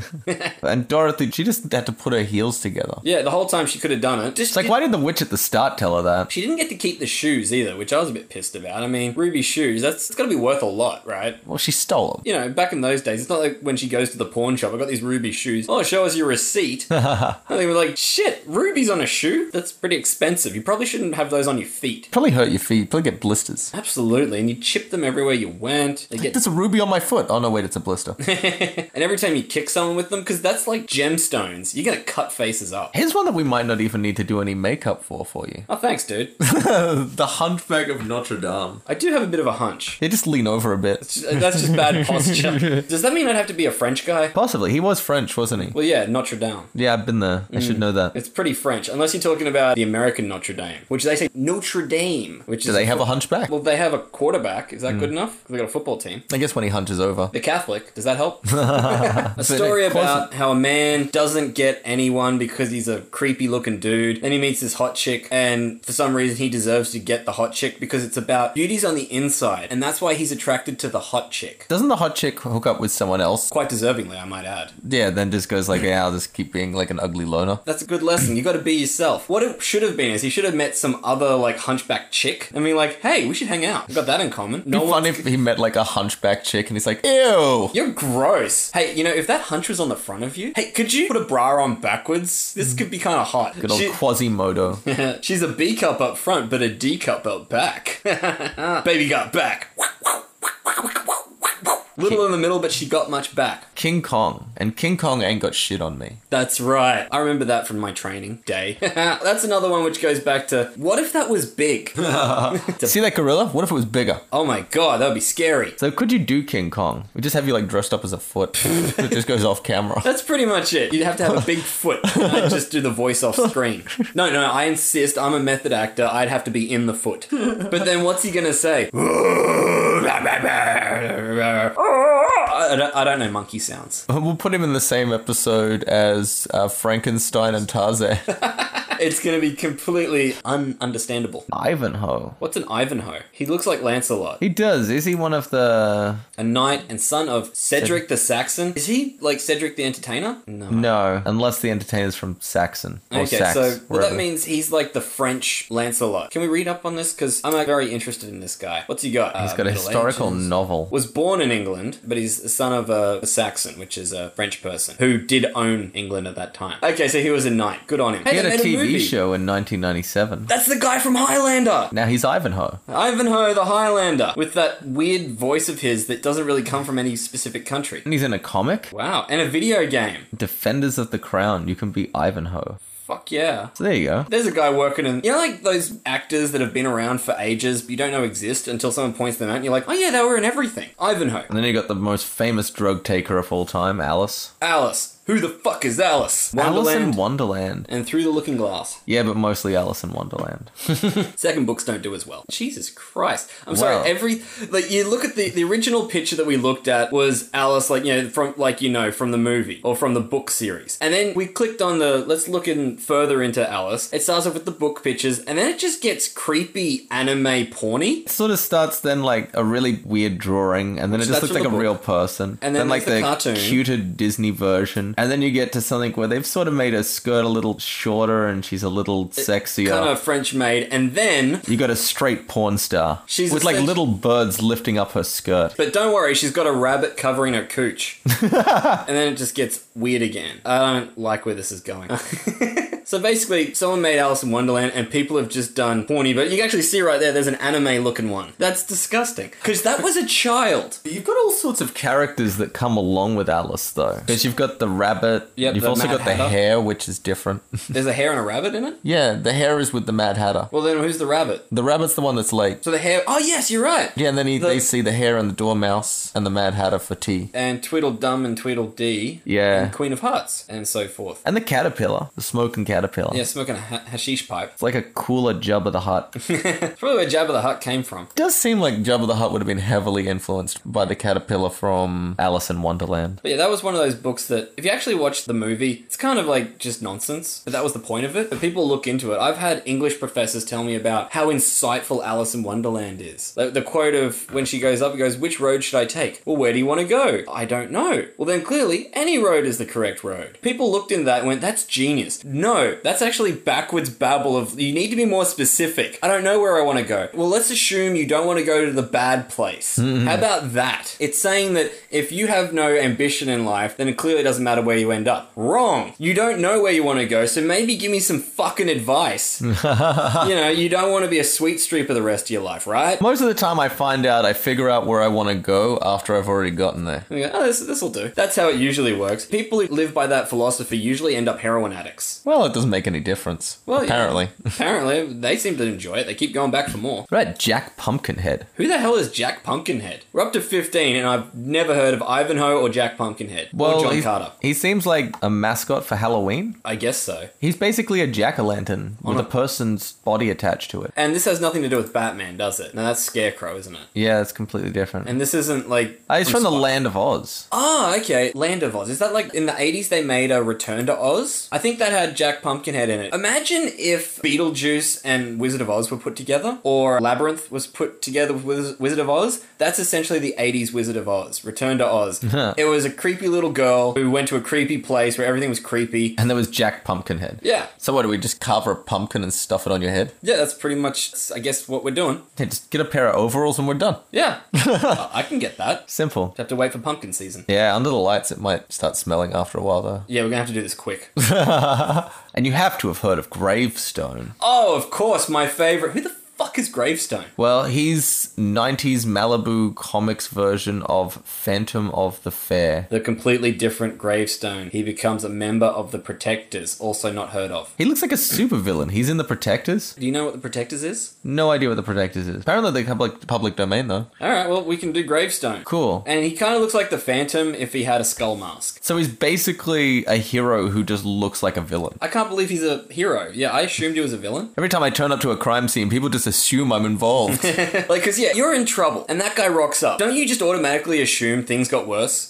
And Dorothy, she just had to put her heels together. Yeah, the whole time she could have done it. Just It's like, why did the witch at the start tell her that? She didn't get to keep the shoes either, which I was a bit pissed about. I mean, ruby shoes, that's it's got to be worth a lot, right? Well, she stole them. You know, back in those days, it's not like when she goes to the pawn shop, I got these ruby shoes. Oh, show us your receipt. And they were like, shit, rubies on a shoe? That's pretty expensive. You probably shouldn't have those on your feet. Probably hurt your feet. Probably get blisters. Absolutely, and you chip them everywhere you went. They get There's a ruby on my foot. Oh, no, wait, it's a blister. and every time you kick someone with them, because that's like gemstones, you're gonna cut faces up. Here's one that we might not even need to do any makeup for for you. Oh, thanks, dude. The Hunchback of Notre Dame. I do have a bit of a hunch. You just lean over a bit. That's just bad posture. Does that mean I'd have to be a French guy? Possibly. He was French, wasn't he? Well, yeah, Notre Dame. Yeah, I've been there. I should know that. It's pretty French, unless you're talking about the American Notre Dame, which they say Notre Dame. Which Do is they have a hunchback? Well, they have a quarterback. Is that good enough? They got a football team. I guess when he hunches over. The Catholic. Does that help? A story about how a man doesn't get anyone because he's a creepy looking dude. Then he meets this hot chick, and for some reason he deserves to get the hot chick because it's about beauty's on the inside, and that's why he's attracted to the hot chick. Doesn't the hot chick hook up with someone else? Quite deservingly, I might add. Yeah, then just goes like, yeah, I'll just keep being like an ugly loner. That's a good lesson. You got to be yourself. What it should have been is he should have met some other like hunchback chick and be like, "Hey, we should hang out. We got that in common." It'd be fun if he met like a hunchback chick and he's like, ew. You're gross. Hey, you know, if that hunch was on the front of you, hey, could you put a bra on backwards? This could be kind of hot. Good old She- Quasimodo. She's a B cup up front, but a D cup out back. Baby got back. Little in the middle, but she got much back. King Kong. And King Kong ain't got shit on me. That's right. I remember that from my training day. That's another one which goes back to, what if that was big? See that gorilla? What if it was bigger? Oh my god, that would be scary. So could you do King Kong? We just have you like dressed up as a foot. It just goes off camera. That's pretty much it. You'd have to have a big foot. And I'd just do the voice off screen. No, no, I insist. I'm a method actor. I'd have to be in the foot. But then what's he gonna say? I don't, I don't know monkey sounds. We'll put him in the same episode as uh, Frankenstein and Tarzan. It's gonna be completely ununderstandable. Ivanhoe. What's an Ivanhoe? He looks like Lancelot. He does. Is he one of the... A knight and son of Cedric the Saxon. Is he like Cedric the Entertainer? No. No, unless the entertainer's from Saxon. Or Okay, Sax, so well, wherever. that means he's like the French Lancelot. Can we read up on this? Because I'm uh, very interested in this guy. What's he got? He's Uh, got a Middle historical Ages. novel. Was born in England, but he's the son of a, a Saxon, which is a French person who did own England at that time. Okay, so he was a knight. Good on him. Hey, He had they a made T V movie. show in nineteen ninety-seven. That's the guy from Highlander. Now he's Ivanhoe. Ivanhoe the Highlander, with that weird voice of his that doesn't really come from any specific country. And he's in a comic. Wow, and a video game. Defenders of the Crown. You can be Ivanhoe. Fuck yeah. So there you go. There's a guy working in, you know, like those actors that have been around for ages, but you don't know exist until someone points them out and you're like, oh yeah, they were in everything. Ivanhoe. And then you got the most famous drug taker of all time, Alice. Alice. Who the fuck is Alice? Alice in Wonderland. Wonderland. And Through the Looking Glass. Yeah, but mostly Alice in Wonderland. Second books don't do as well. Jesus Christ. I'm sorry, Well- every, like, you look at the, the original picture that we looked at was Alice, like, you know, from, like, you know, from the movie or from the book series. And then we clicked on the, let's look in further into Alice. It starts off with the book pictures and then it just gets creepy anime porny. It sort of starts then like a really weird drawing, and then it just That's looks from like a the book. real person. And then like there's the cartoon. cuter Disney version. And then you get to something where they've sort of made her skirt a little shorter and she's a little sexier. Kind of French made. And then, You got a straight porn star. She's with like essentially- little birds lifting up her skirt. but don't worry, she's got a rabbit covering her cooch. And then it just gets weird again. I don't like where this is going. So basically, someone made Alice in Wonderland and people have just done porny, but you can actually see right there, there's an anime looking one. That's disgusting. Because that was a child. You've got all sorts of characters that come along with Alice, though. Because you've got the rabbit. Yep, you've the also Mad got the Hatter. hair, which is different. There's a hare and a rabbit in it? Yeah, the hair is with the Mad Hatter. Well then, who's the rabbit? The rabbit's the one that's late. So the hare... Oh yes, you're right. Yeah, and then he, The- they see the hare and the Dormouse and the Mad Hatter for tea. And Tweedledum and Tweedledee. Yeah. And Queen of Hearts. And so forth. And the caterpillar, the smoking caterpillar. caterpillar. Yeah, smoking a ha- hashish pipe. It's like a cooler Jabba the Hutt. It's probably where Jabba the Hutt came from. It does seem like Jabba the Hutt would have been heavily influenced by the caterpillar from Alice in Wonderland. But yeah, that was one of those books that, if you actually watch the movie, it's kind of like just nonsense. But that was the point of it. But people look into it. I've had English professors tell me about how insightful Alice in Wonderland is. The, the quote of when she goes up, it goes, "Which road should I take?" "Well, where do you want to go?" "I don't know." "Well, then clearly any road is the correct road." People looked into that and went, "That's genius." No, that's actually backwards babble of, you need to be more specific. "I don't know where I want to go." "Well, let's assume you don't want to go to the bad place." Mm-hmm. How about that? It's saying that if you have no ambition in life, then it clearly doesn't matter where you end up. Wrong. You don't know where you want to go, so maybe give me some fucking advice. You know, you don't want to be a sweet streaker the rest of your life, right? Most of the time I find out, I figure out where I want to go after I've already gotten there. And you go, oh, this this'll do. That's how it usually works. People who live by that philosophy usually end up heroin addicts. Well, it doesn't make any difference. Well, apparently. Yeah. Apparently. They seem to enjoy it. They keep going back for more. Right, Jack Pumpkinhead. Who the hell is Jack Pumpkinhead? We're up to fifteen and I've never heard of Ivanhoe or Jack Pumpkinhead. Well, or John he's- Carter. He seems like a mascot for Halloween. I guess so. He's basically a jack-o'-lantern with a- a person's body attached to it. And this has nothing to do with Batman, does it? No, that's Scarecrow, isn't it? Yeah, it's completely different. And this isn't like... Uh, he's from the Spot- Land of Oz. Oh, okay. Land of Oz. Is that like in the eighties they made a Return to Oz? I think that had Jack Pumpkinhead in it. Imagine if Beetlejuice and Wizard of Oz were put together, or Labyrinth was put together with Wiz- Wizard of Oz. That's essentially the eighties Wizard of Oz. Return to Oz. It was a creepy little girl who went to a creepy place where everything was creepy. And there was Jack Pumpkinhead. Yeah. So what, do we just carve a pumpkin and stuff it on your head? Yeah, that's pretty much, I guess, what we're doing. Hey, just get a pair of overalls and we're done. Yeah. I I can get that. Simple. Have to wait for pumpkin season. Yeah, under the lights it might start smelling after a while though. Yeah, we're gonna have to do this quick. And you have to have heard of Gravestone. Oh, of course, my favorite. Who the fuck is Gravestone? Well, he's nineties Malibu comics version of Phantom of the Fair. The completely different Gravestone. He becomes a member of the Protectors, also not heard of. He looks like a supervillain. He's in the Protectors. Do you know what the Protectors is? No idea what the Protectors is. Apparently they're public, public domain though. Alright, well, we can do Gravestone. Cool. And he kind of looks like the Phantom if he had a skull mask. So he's basically a hero who just looks like a villain. I can't believe he's a hero. Yeah, I assumed he was a villain. Every time I turn up to a crime scene, people just assume I'm involved. Like, because, yeah, you're in trouble, and that guy rocks up. Don't you just automatically assume things got worse?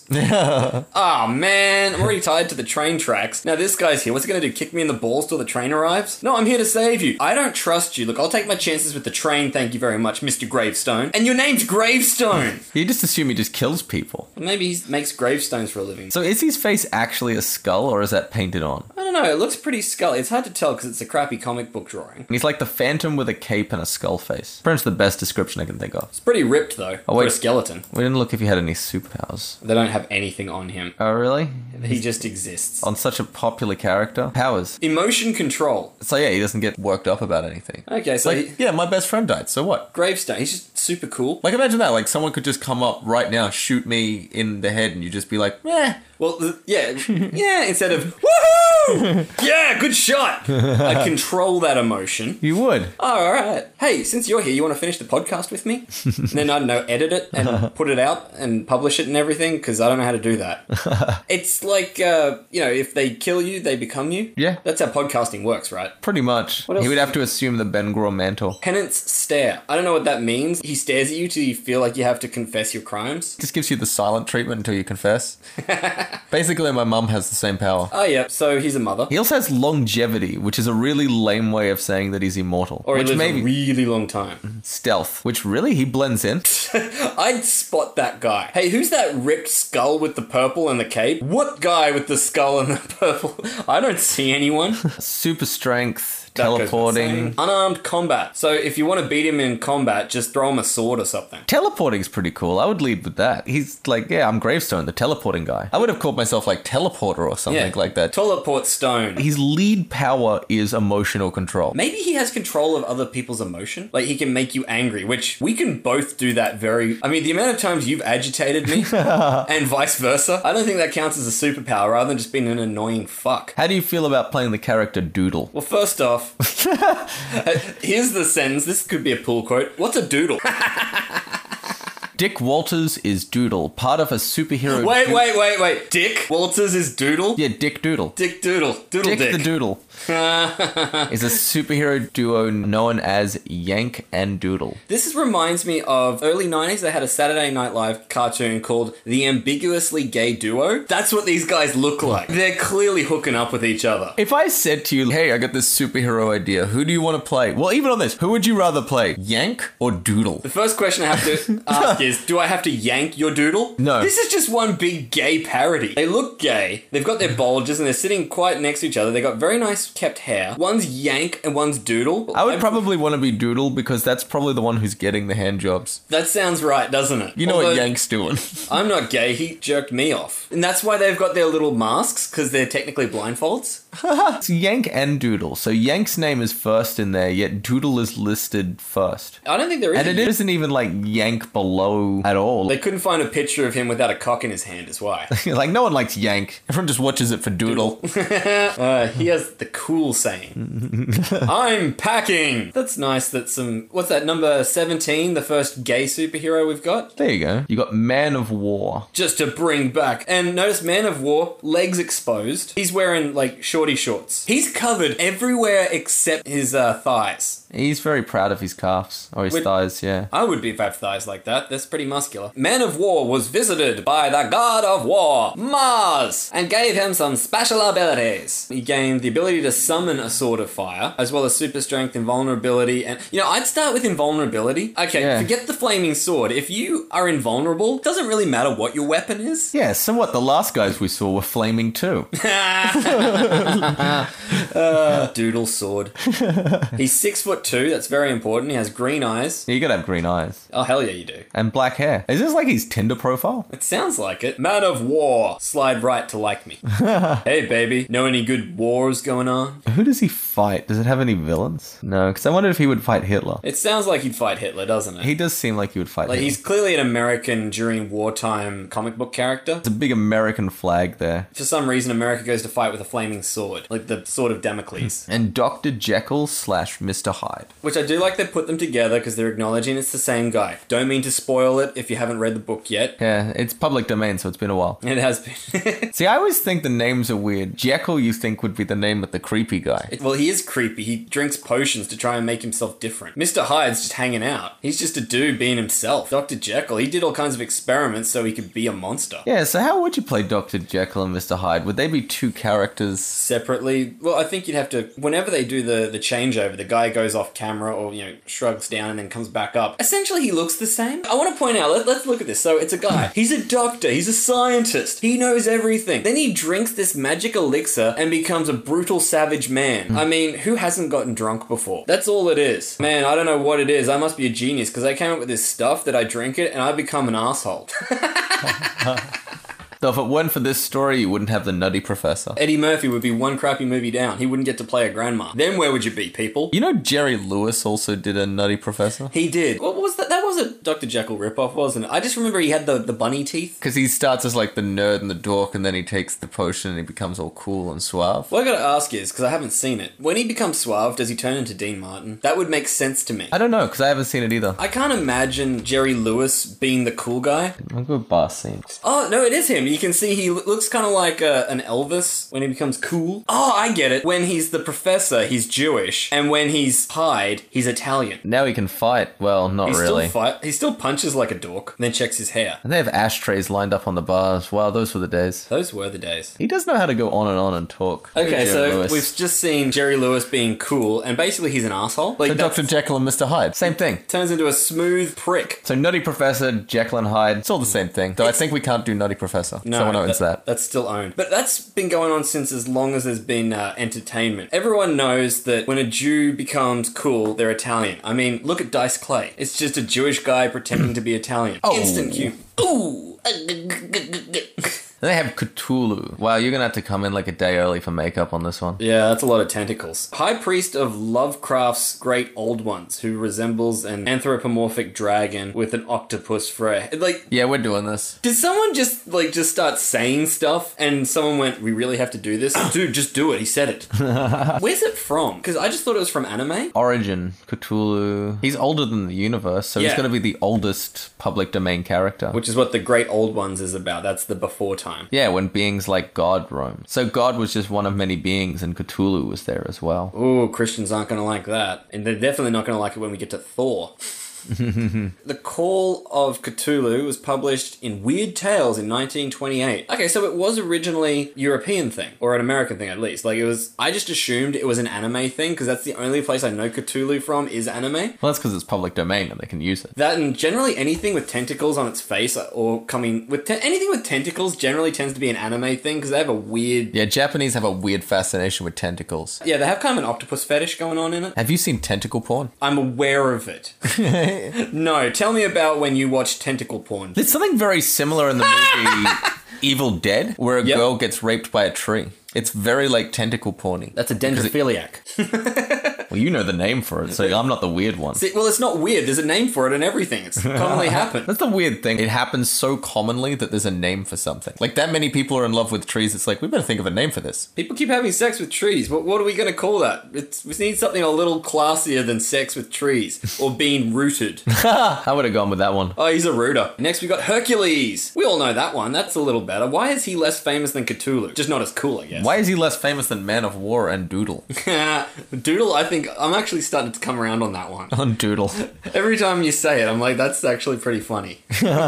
Oh, man, I'm already tied to the train tracks. Now this guy's here. What's he going to do, kick me in the balls till the train arrives? No, I'm here to save you. I don't trust you. Look, I'll take my chances with the train, thank you very much, Mister Gravestone. And your name's Gravestone! You just assume he just kills people. Maybe he makes gravestones for a living. So is his face actually a skull or is that painted on? I don't know, it looks pretty scully. It's hard to tell because it's a crappy comic book drawing. He's like the Phantom with a cape and a skull face. Pretty much the best description I can think of. It's pretty ripped, though, Oh, for wait. a skeleton. We didn't look if he had any superpowers. They don't have anything on him. Oh, really? He just exists. On such a popular character? Powers. Emotion control. So yeah, he doesn't get worked up about anything. Okay, so Like, he, yeah, my best friend died, so what? Gravestone, he's just super cool. Like, imagine that. Like, someone could just come up right now, shoot me in the head, and you just be like, eh. Well, th- yeah, yeah, instead of, woohoo! Yeah, good shot! I control that emotion. You would. Oh, alright. Hey, since you're here, you want to finish the podcast with me? And then, I don't know, edit it and put it out and publish it and everything, because I don't know how to do that. It's like, uh, you know, if they kill you, they become you. Yeah. That's how podcasting works, right? Pretty much. What else? He would have to assume the Ben Gro mantle. Penance stare. I don't know what that means. He stares at you till you feel like you have to confess your crimes. Just gives you the silent treatment until you confess. Basically, my mum has the same power. Oh, yeah, so he's a mother. He also has longevity, which is a really lame way of saying that he's immortal. Or he which lives maybe a really long time. stealth, which really he blends in. I'd spot that guy. Hey, who's that ripped skull with the purple and the cape? What guy with the skull and the purple? I don't see anyone. Super strength, That goes without teleporting. saying. Unarmed combat. So if you want to beat him in combat, just throw him a sword or something. Teleporting's pretty cool. I would lead with that. He's like, yeah, I'm Gravestone, the teleporting guy. I would have called myself like Teleporter or something like that. Teleport stone. His lead power is emotional control. Maybe he has control of other people's emotion. Like, he can make you angry, which we can both do that very... I mean, the amount of times you've agitated me and vice versa, I don't think that counts as a superpower rather than just being an annoying fuck. How do you feel about playing the character Doodle? Well, first off, here's the sentence. This could be a pull quote. What's a doodle? Dick Walters is Doodle, part of a superhero... Wait, du- wait, wait, wait. Dick Walters is Doodle? Yeah, Dick Doodle. Dick Doodle. Doodle Dick, Dick. the Doodle is a superhero duo known as Yank and Doodle. This is, reminds me of early nineties. They had a Saturday Night Live cartoon called The Ambiguously Gay Duo. That's what these guys look like. They're clearly hooking up with each other. If I said to you, hey, I got this superhero idea, who do you want to play? Well, even on this, who would you rather play, Yank or Doodle? The first question I have to ask is, do I have to yank your doodle? No. This is just one big gay parody. They look gay. They've got their bulges and they're sitting quite next to each other. They got very nice kept hair. One's Yank and one's Doodle. I would I've- probably want to be Doodle because that's probably the one who's getting the hand jobs. That sounds right, doesn't it? You know Although, what Yank's doing. I'm not gay. He jerked me off. And that's why they've got their little masks, because they're technically blindfolds. It's Yank and Doodle. So Yank's name is first in there, yet Doodle is listed first. I don't think there is. And a it isn't even like Yank below at all. They couldn't find a picture of him without a cock in his hand, is why. Like, no one likes Yank. Everyone just watches it for Doodle. Uh, he has the cool saying. I'm packing! That's nice that some... What's that, number seventeen? The first gay superhero we've got? There you go. You got Man of War. Just to bring back. And notice Man of War, legs exposed. He's wearing, like, shorty shorts. He's covered everywhere except his uh, thighs. He's very proud of his calves. Or his Would- thighs, yeah. I would be if I had thighs like that. That's pretty muscular. Man of War was visited by the god of war, Mars, and gave him some special abilities. He gained the ability to summon a sword of fire, as well as super strength, invulnerability, and, you know, I'd start with invulnerability. Okay, Yeah. forget the flaming sword. If you are invulnerable, it doesn't really matter what your weapon is. Yeah, so what? The last guys we saw were flaming too. uh, Doodle sword. He's six foot two. That's very important. He has green eyes. You gotta have green eyes. Oh, hell yeah, you do. And black hair. Is this like his Tinder profile? It sounds like it. Man of War. Slide right to like me. Hey, baby. Know any good wars going on? Who does he fight? Does it have any villains? No, because I wondered if he would fight Hitler. It sounds like he'd fight Hitler, doesn't it? He does seem like he would fight like, Hitler. he's clearly an American during wartime comic book character. There's a big American flag there. For some reason, America goes to fight with a flaming sword. Like the sword of Damocles. And Doctor Jekyll slash Mister Hyde. Which I do like they put them together because they're acknowledging it's the same guy. Don't mean to spoil it if you haven't read the book yet. Yeah, it's public domain, so it's been a while. It has been. See, I always think the names are weird. Jekyll, you think, would be the name of the creepy guy. Well, he is creepy. He drinks potions to try and make himself different. Mister Hyde's just hanging out. He's just a dude being himself. Doctor Jekyll, he did all kinds of experiments so he could be a monster. Yeah, so how would you play Doctor Jekyll and Mister Hyde? Would they be two characters? Separately, well, I think you'd have to, whenever they do the, the changeover, the guy goes off camera or, you know, shrugs down and then comes back up. Essentially, he looks the same. I want to point out, let, let's look at this. So, it's a guy. He's a doctor. He's a scientist. He knows everything. Then he drinks this magic elixir and becomes a brutal, savage man. I mean, who hasn't gotten drunk before? That's all it is. Man, I don't know what it is. I must be a genius because I came up with this stuff that I drink it and I become an asshole. Though if it weren't for this story, you wouldn't have the Nutty Professor. Eddie Murphy would be one crappy movie down. He wouldn't get to play a grandma. Then where would you be, people? You know Jerry Lewis also did a Nutty Professor? He did. What was that? That was a Doctor Jekyll ripoff, wasn't it? I just remember he had the, the bunny teeth. Because he starts as like the nerd and the dork, and then he takes the potion and he becomes all cool and suave. What I gotta ask is, because I haven't seen it, when he becomes suave, does he turn into Dean Martin? That would make sense to me. I don't know, because I haven't seen it either. I can't imagine Jerry Lewis being the cool guy. I'll go boss scene. Oh, no, it is him. You can see he lo- looks kind of like uh, an Elvis when he becomes cool. Oh, I get it. When he's the professor, he's Jewish. And when he's Hyde, he's Italian. Now he can fight. Well, not He really. still fight. He still punches like a dork, and then checks his hair. And they have ashtrays lined up on the bars. Wow, those were the days. Those were the days. He does know how to go on and on and talk. Okay, Jerry so Lewis. we've just seen Jerry Lewis being cool, and basically he's an asshole. Like So that's- Doctor Jekyll and Mister Hyde, same thing. turns into a smooth prick. So Nutty Professor, Jekyll and Hyde, it's all the same thing. Though I think we can't do Nutty Professor. Someone owns that. That's still owned. But that's been going on since as long as there's been uh, entertainment. Everyone knows that when a Jew becomes cool, they're Italian. I mean, look at Dice Clay. It's just a Jewish guy pretending to be Italian. Oh. Instant humor. Ooh. Then they have Cthulhu. Wow, you're gonna have to come in like a day early for makeup on this one. Yeah, that's a lot of tentacles. High Priest of Lovecraft's Great Old Ones, who resembles an anthropomorphic dragon with an octopus for a head. Like, Yeah, we're doing this. did someone just, like, just start saying stuff and someone went, we really have to do this? Dude, just do it. He said it. Where's it from? Because I just thought it was from anime. Origin, Cthulhu. He's older than the universe, so Yeah. he's gonna be the oldest public domain character. Which is what the Great Old Ones is about. That's the before time. Yeah, when beings like God roam. So God was just one of many beings, and Cthulhu was there as well. Ooh, Christians aren't going to like that. And they're definitely not going to like it when we get to Thor. The Call of Cthulhu was published in Weird Tales in nineteen twenty-eight. Okay, so it was originally European thing, or an American thing at least. Like, it was, I just assumed it was an anime thing, because that's the only place I know Cthulhu from is anime. Well, that's because it's public domain and they can use it. That and generally anything with tentacles on its face, or coming with te- anything with tentacles generally tends to be an anime thing, because they have a weird... Yeah, Japanese have a weird fascination with tentacles. Yeah, they have kind of an octopus fetish going on in it. Have you seen tentacle porn? I'm aware of it. No, tell me about when you watch tentacle porn. There's something very similar in the movie Evil Dead, where a Yep. girl gets raped by a tree. It's very like tentacle porny. That's a dendrophiliac. Well, you know the name for it, so I'm not the weird one. See, well, it's not weird. There's a name for it and everything. It's commonly happened. That's the weird thing. It happens so commonly that there's a name for something. Like, that many people are in love with trees, it's like, we better think of a name for this. People keep having sex with trees. What, what are we going to call that? It's, we need something a little classier than sex with trees or being rooted. I would have gone with that one. Oh, he's a rooter. Next, we got Hercules. We all know that one. That's a little better. Why is he less famous than Cthulhu? Just not as cool, I guess. Why is he less famous than Man of War and Doodle? Doodle, I think, I'm actually starting to come around on that one. On Doodle. Every time you say it, I'm like, that's actually pretty funny.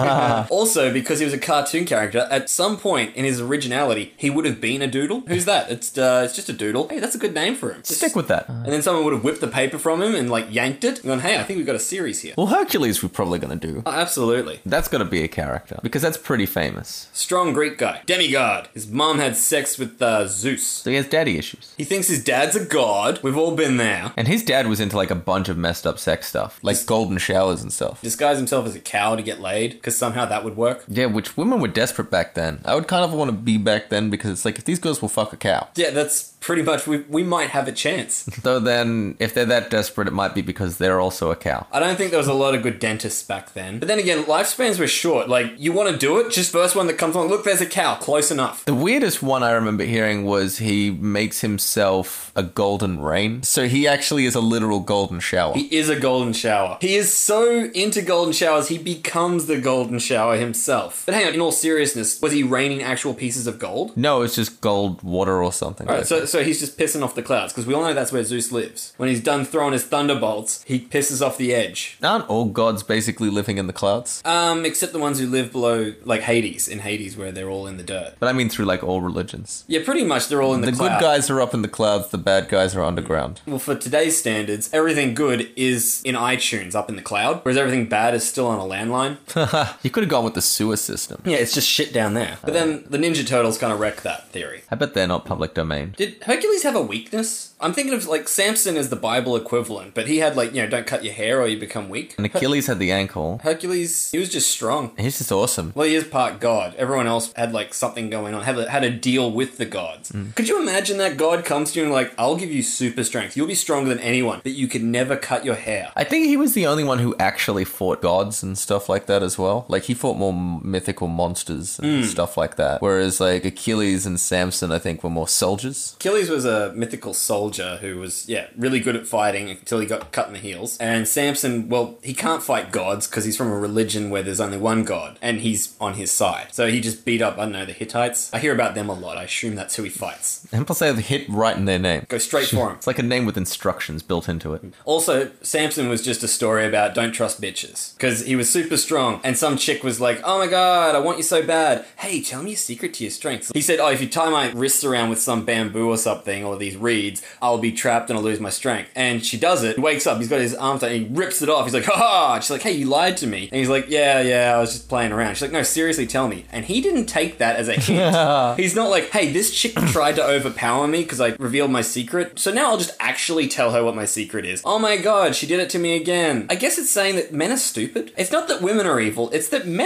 Also, because he was a cartoon character, at some point in his originality, he would have been a doodle. Who's that? It's uh, it's just a doodle. Hey, that's a good name for him. Stick with that. And then someone would have whipped the paper from him and, like, yanked it. And gone, hey, I think we've got a series here. Well, Hercules we're probably going to do. Oh, absolutely. That's got to be a character, because that's pretty famous. Strong Greek guy. Demigod. His mom had sex with uh, Zeus. So he has daddy issues. He thinks his dad's a god. We've all been there. And his dad was into like a bunch of messed up sex stuff, like golden showers and stuff. Disguise himself as a cow to get laid, because somehow that would work. Yeah, which women were desperate back then. I would kind of want to be back then, because it's like, if these girls will fuck a cow. Yeah, that's pretty much, we, we might have a chance. Though then, if they're that desperate, it might be because they're also a cow. I don't think there was a lot of good dentists back then. But then again, lifespans were short. Like, you want to do it, just first one that comes along, look, there's a cow, close enough. The weirdest one I remember hearing was he makes himself a golden rain. So he actually is a literal golden shower. He is a golden shower. He is so into golden showers, he becomes the golden shower himself. But hang on, in all seriousness, was he raining actual pieces of gold? No, it's just gold water or something. Alright, like so, that. so he's just pissing off the clouds, because we all know that's where Zeus lives. When he's done throwing his thunderbolts, he pisses off the edge. Aren't all gods basically living in the clouds? Um, except the ones who live below, like Hades, in Hades, where they're all in the dirt. But I mean through like all religions. Yeah, pretty much they're all in the, The cloud. good guys are up in the clouds, the bad guys are underground. Well, for today's standards, everything good is in iTunes up in the cloud, whereas everything bad is still on a landline. You could have gone with the sewer system. Yeah, it's just shit down there. But then the Ninja Turtles kind of wreck that theory. I bet they're not public domain. Did Hercules have a weakness? I'm thinking of, like, Samson is the Bible equivalent, but he had, like, you know, don't cut your hair or you become weak. And Achilles had the ankle. Hercules, he was just strong. He's just awesome. Well, he is part god. Everyone else had, like, something going on, had a, had a deal with the gods. Mm. Could you imagine that god comes to you and, like, I'll give you super strength. You'll be stronger than anyone, but you could never cut your hair. I think he was the only one who actually fought gods and stuff like that as well. Like, he fought more mythical monsters and stuff like that. Whereas, like, Achilles and Samson, I think, were more soldiers. Achilles was a mythical soldier who was, yeah, really good at fighting until he got cut in the heels. And Samson, well, he can't fight gods because he's from a religion where there's only one god, and he's on his side. So he just beat up, I don't know, the Hittites. I hear about them a lot. I assume that's who he fights. And plus they have the hit right in their name. Go straight for him. It's like a name with instructions built into it. Also, Samson was just a story about don't trust bitches. Because he was super strong, and some chick was like, oh my god, I want you so bad. Hey, tell me a secret to your strength. He said, oh, if you tie my wrists around with some bamboo or something, or these reeds, I'll be trapped and I'll lose my strength. And she does it. He wakes up, he's got his arms out, and he rips it off. He's like, ha ha! She's like, hey, you lied to me. And he's like, yeah, yeah, I was just playing around. She's like, no, seriously, tell me. And he didn't take that as a hint. He's not like, hey, this chick tried to overpower me because I revealed my secret, so now I'll just actually tell her what my secret is. Oh my god, she did it to me again. I guess it's saying that men are stupid. It's not that women are evil, it's that men are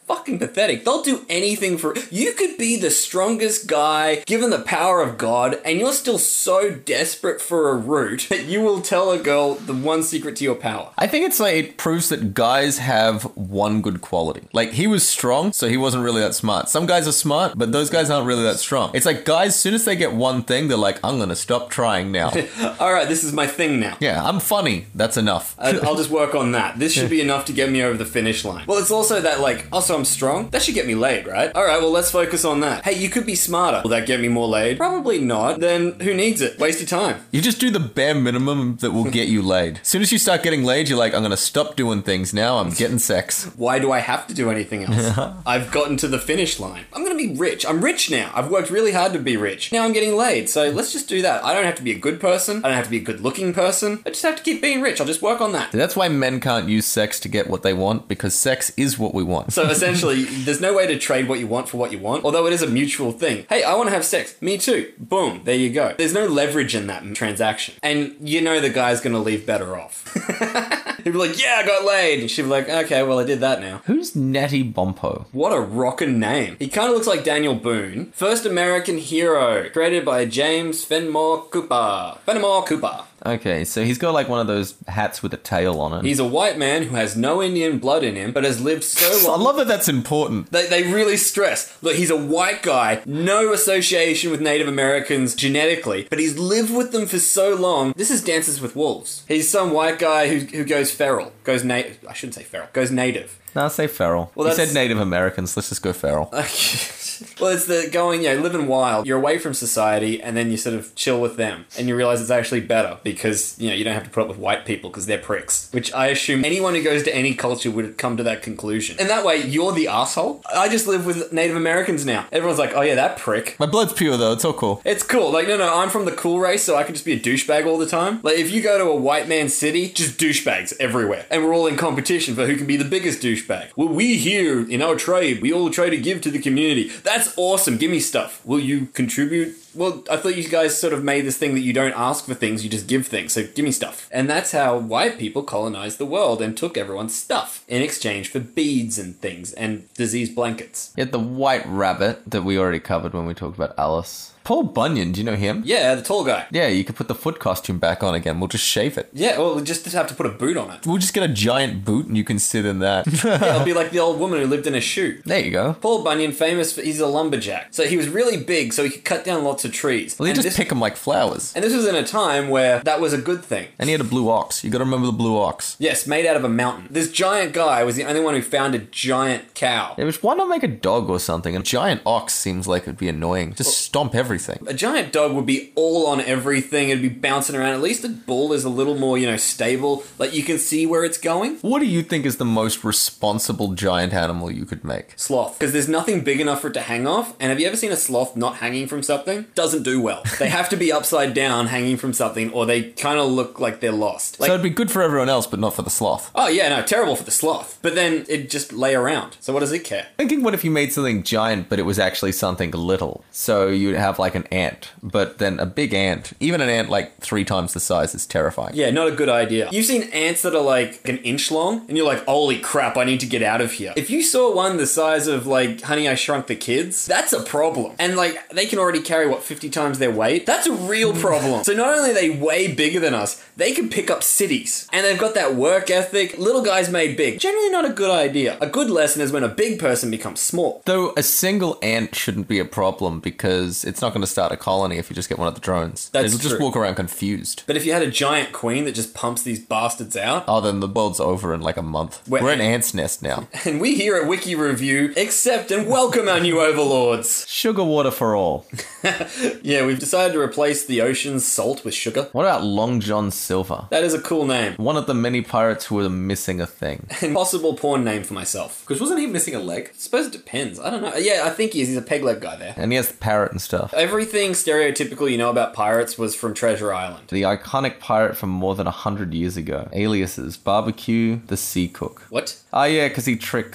fucking pathetic. They'll do anything for... You could be the strongest guy, given the power of God, and you're still so desperate for a root that you will tell a girl the one secret to your power. I think it's like it proves that guys have one good quality. Like, he was strong, so he wasn't really that smart. Some guys are smart, but those guys aren't really that strong. It's like guys, as soon as they get one thing, they're like, I'm gonna stop trying now. Alright, this is my thing now. Yeah, I'm funny. That's enough. I- I'll just work on that. This should be enough to get me over the finish line. Well, it's also that, like, also I'm strong. That should get me laid, right? Alright, well, let's focus on that. Hey, you could be smarter. Will that get me more laid? Probably not. Then who needs it? Waste your time. You just do the bare minimum that will get you laid. As soon as you start getting laid, you're like, I'm gonna stop doing things now. I'm getting sex. Why do I have to do anything else? I've gotten to the finish line. I'm gonna be rich. I'm rich now. I've worked really hard to be rich. Now I'm getting laid. So let's just do that. I don't have to be a good person. I don't have to be a good looking person. I just have to keep being rich. I'll just work on that. That's why men can't use sex to get what they want, because sex is what we want. So essentially, there's no way to trade what you want for what you want, although it is a mutual thing. Hey, I want to have sex. Me too. Boom. There you go. There's no leverage in that transaction. And you know the guy's going to leave better off. He'd be like, yeah, I got laid. And she'd be like, okay, well, I did that now. Who's Natty Bompo? What a rockin' name. He kind of looks like Daniel Boone. First American hero. Created by James Fenimore Cooper. Fenimore Cooper. Okay, so he's got like one of those hats with a tail on it. He's a white man who has no Indian blood in him, but has lived so long. I love that that's important. They, they really stress, look, he's a white guy, no association with Native Americans genetically, but he's lived with them for so long. This is Dances with Wolves. He's some white guy who, who goes feral. Goes native. I shouldn't say feral. Goes native. No, say feral. Well, he that's- said Native Americans. Let's just go feral. Well, it's the going, you know, living wild. You're away from society, and then you sort of chill with them, and you realize it's actually better because, you know, you don't have to put up with white people because they're pricks. Which I assume anyone who goes to any culture would come to that conclusion. And that way, you're the asshole. I just live with Native Americans now. Everyone's like, oh yeah, that prick. My blood's pure though. It's all cool. It's cool. Like, no, no, I'm from the cool race, so I can just be a douchebag all the time. Like, if you go to a white man's city, just douchebags everywhere. And we're all in competition for who can be the biggest douchebag. Well, we here in our tribe, we all try to give to the community. That's awesome. Give me stuff. Will you contribute? Well, I thought you guys sort of made this thing that you don't ask for things, you just give things, so give me stuff. And that's how white people colonized the world and took everyone's stuff in exchange for beads and things and disease blankets. You had the white rabbit that we already covered when we talked about Alice. Paul Bunyan, do you know him? Yeah, the tall guy. Yeah, you could put the foot costume back on again. We'll just shave it. Yeah, well, we just have to put a boot on it. We'll just get a giant boot and you can sit in that. Yeah, it'll be like the old woman who lived in a shoe. There you go. Paul Bunyan, famous for, he's a lumberjack. So he was really big, so he could cut down lots of trees. Well, you And just this- pick them like flowers. And this was in a time where that was a good thing. And he had a blue ox. You gotta remember the blue ox. Yes, made out of a mountain. This giant guy was the only one who found a giant cow. It was, why not make a dog or something? A giant ox seems like it'd be annoying. Just stomp everything. A giant dog would be all on everything. It'd be bouncing around. At least a bull is a little more, you know, stable. Like, you can see where it's going. What do you think is the most responsible giant animal you could make? Sloth. Because there's nothing big enough for it to hang off. And have you ever seen a sloth not hanging from something? Doesn't do well. They have to be upside down hanging from something, or they kind of look like they're lost. Like, So it'd be good for everyone else, but not for the sloth. oh yeah, no, terrible for the sloth. But then it'd just lay around. So what does it care? Thinking, what if you made something giant, but it was actually something little? So you'd have like an ant, but then a big ant, even an ant like three times the size, is terrifying. Yeah, not a good idea. You've seen ants that are like an inch long, and you're like, holy crap, I need to get out of here. If you saw one the size of like Honey, I Shrunk the Kids, that's a problem. And like, they can already carry, what, fifty times their weight? That's a real problem. So not only are they way bigger than us, they can pick up cities. And they've got that work ethic. Little guys made big. Generally not a good idea. A good lesson is when a big person becomes small. Though a single ant shouldn't be a problem because it's not going to start a colony if you just get one of the drones. That's It'll just true. walk around confused. But if you had a giant queen that just pumps these bastards out, Oh, then the world's over in like a month. Wait. We're an ant's nest now. and we here at Wiki Review accept and welcome our new overlords. Sugar water for all. Yeah, we've decided to replace the ocean's salt with sugar. What about Long John Silver? That is a cool name. One of the many pirates who were missing a thing. And possible porn name for myself. Because wasn't he missing a leg? I suppose it depends. I don't know. Yeah, I think he is. He's a peg leg guy there. And he has the parrot and stuff. Everything stereotypical you know about pirates was from Treasure Island. The iconic pirate from more than a hundred years ago. Aliases: Barbecue, the Sea Cook. What? Oh yeah, because he tricks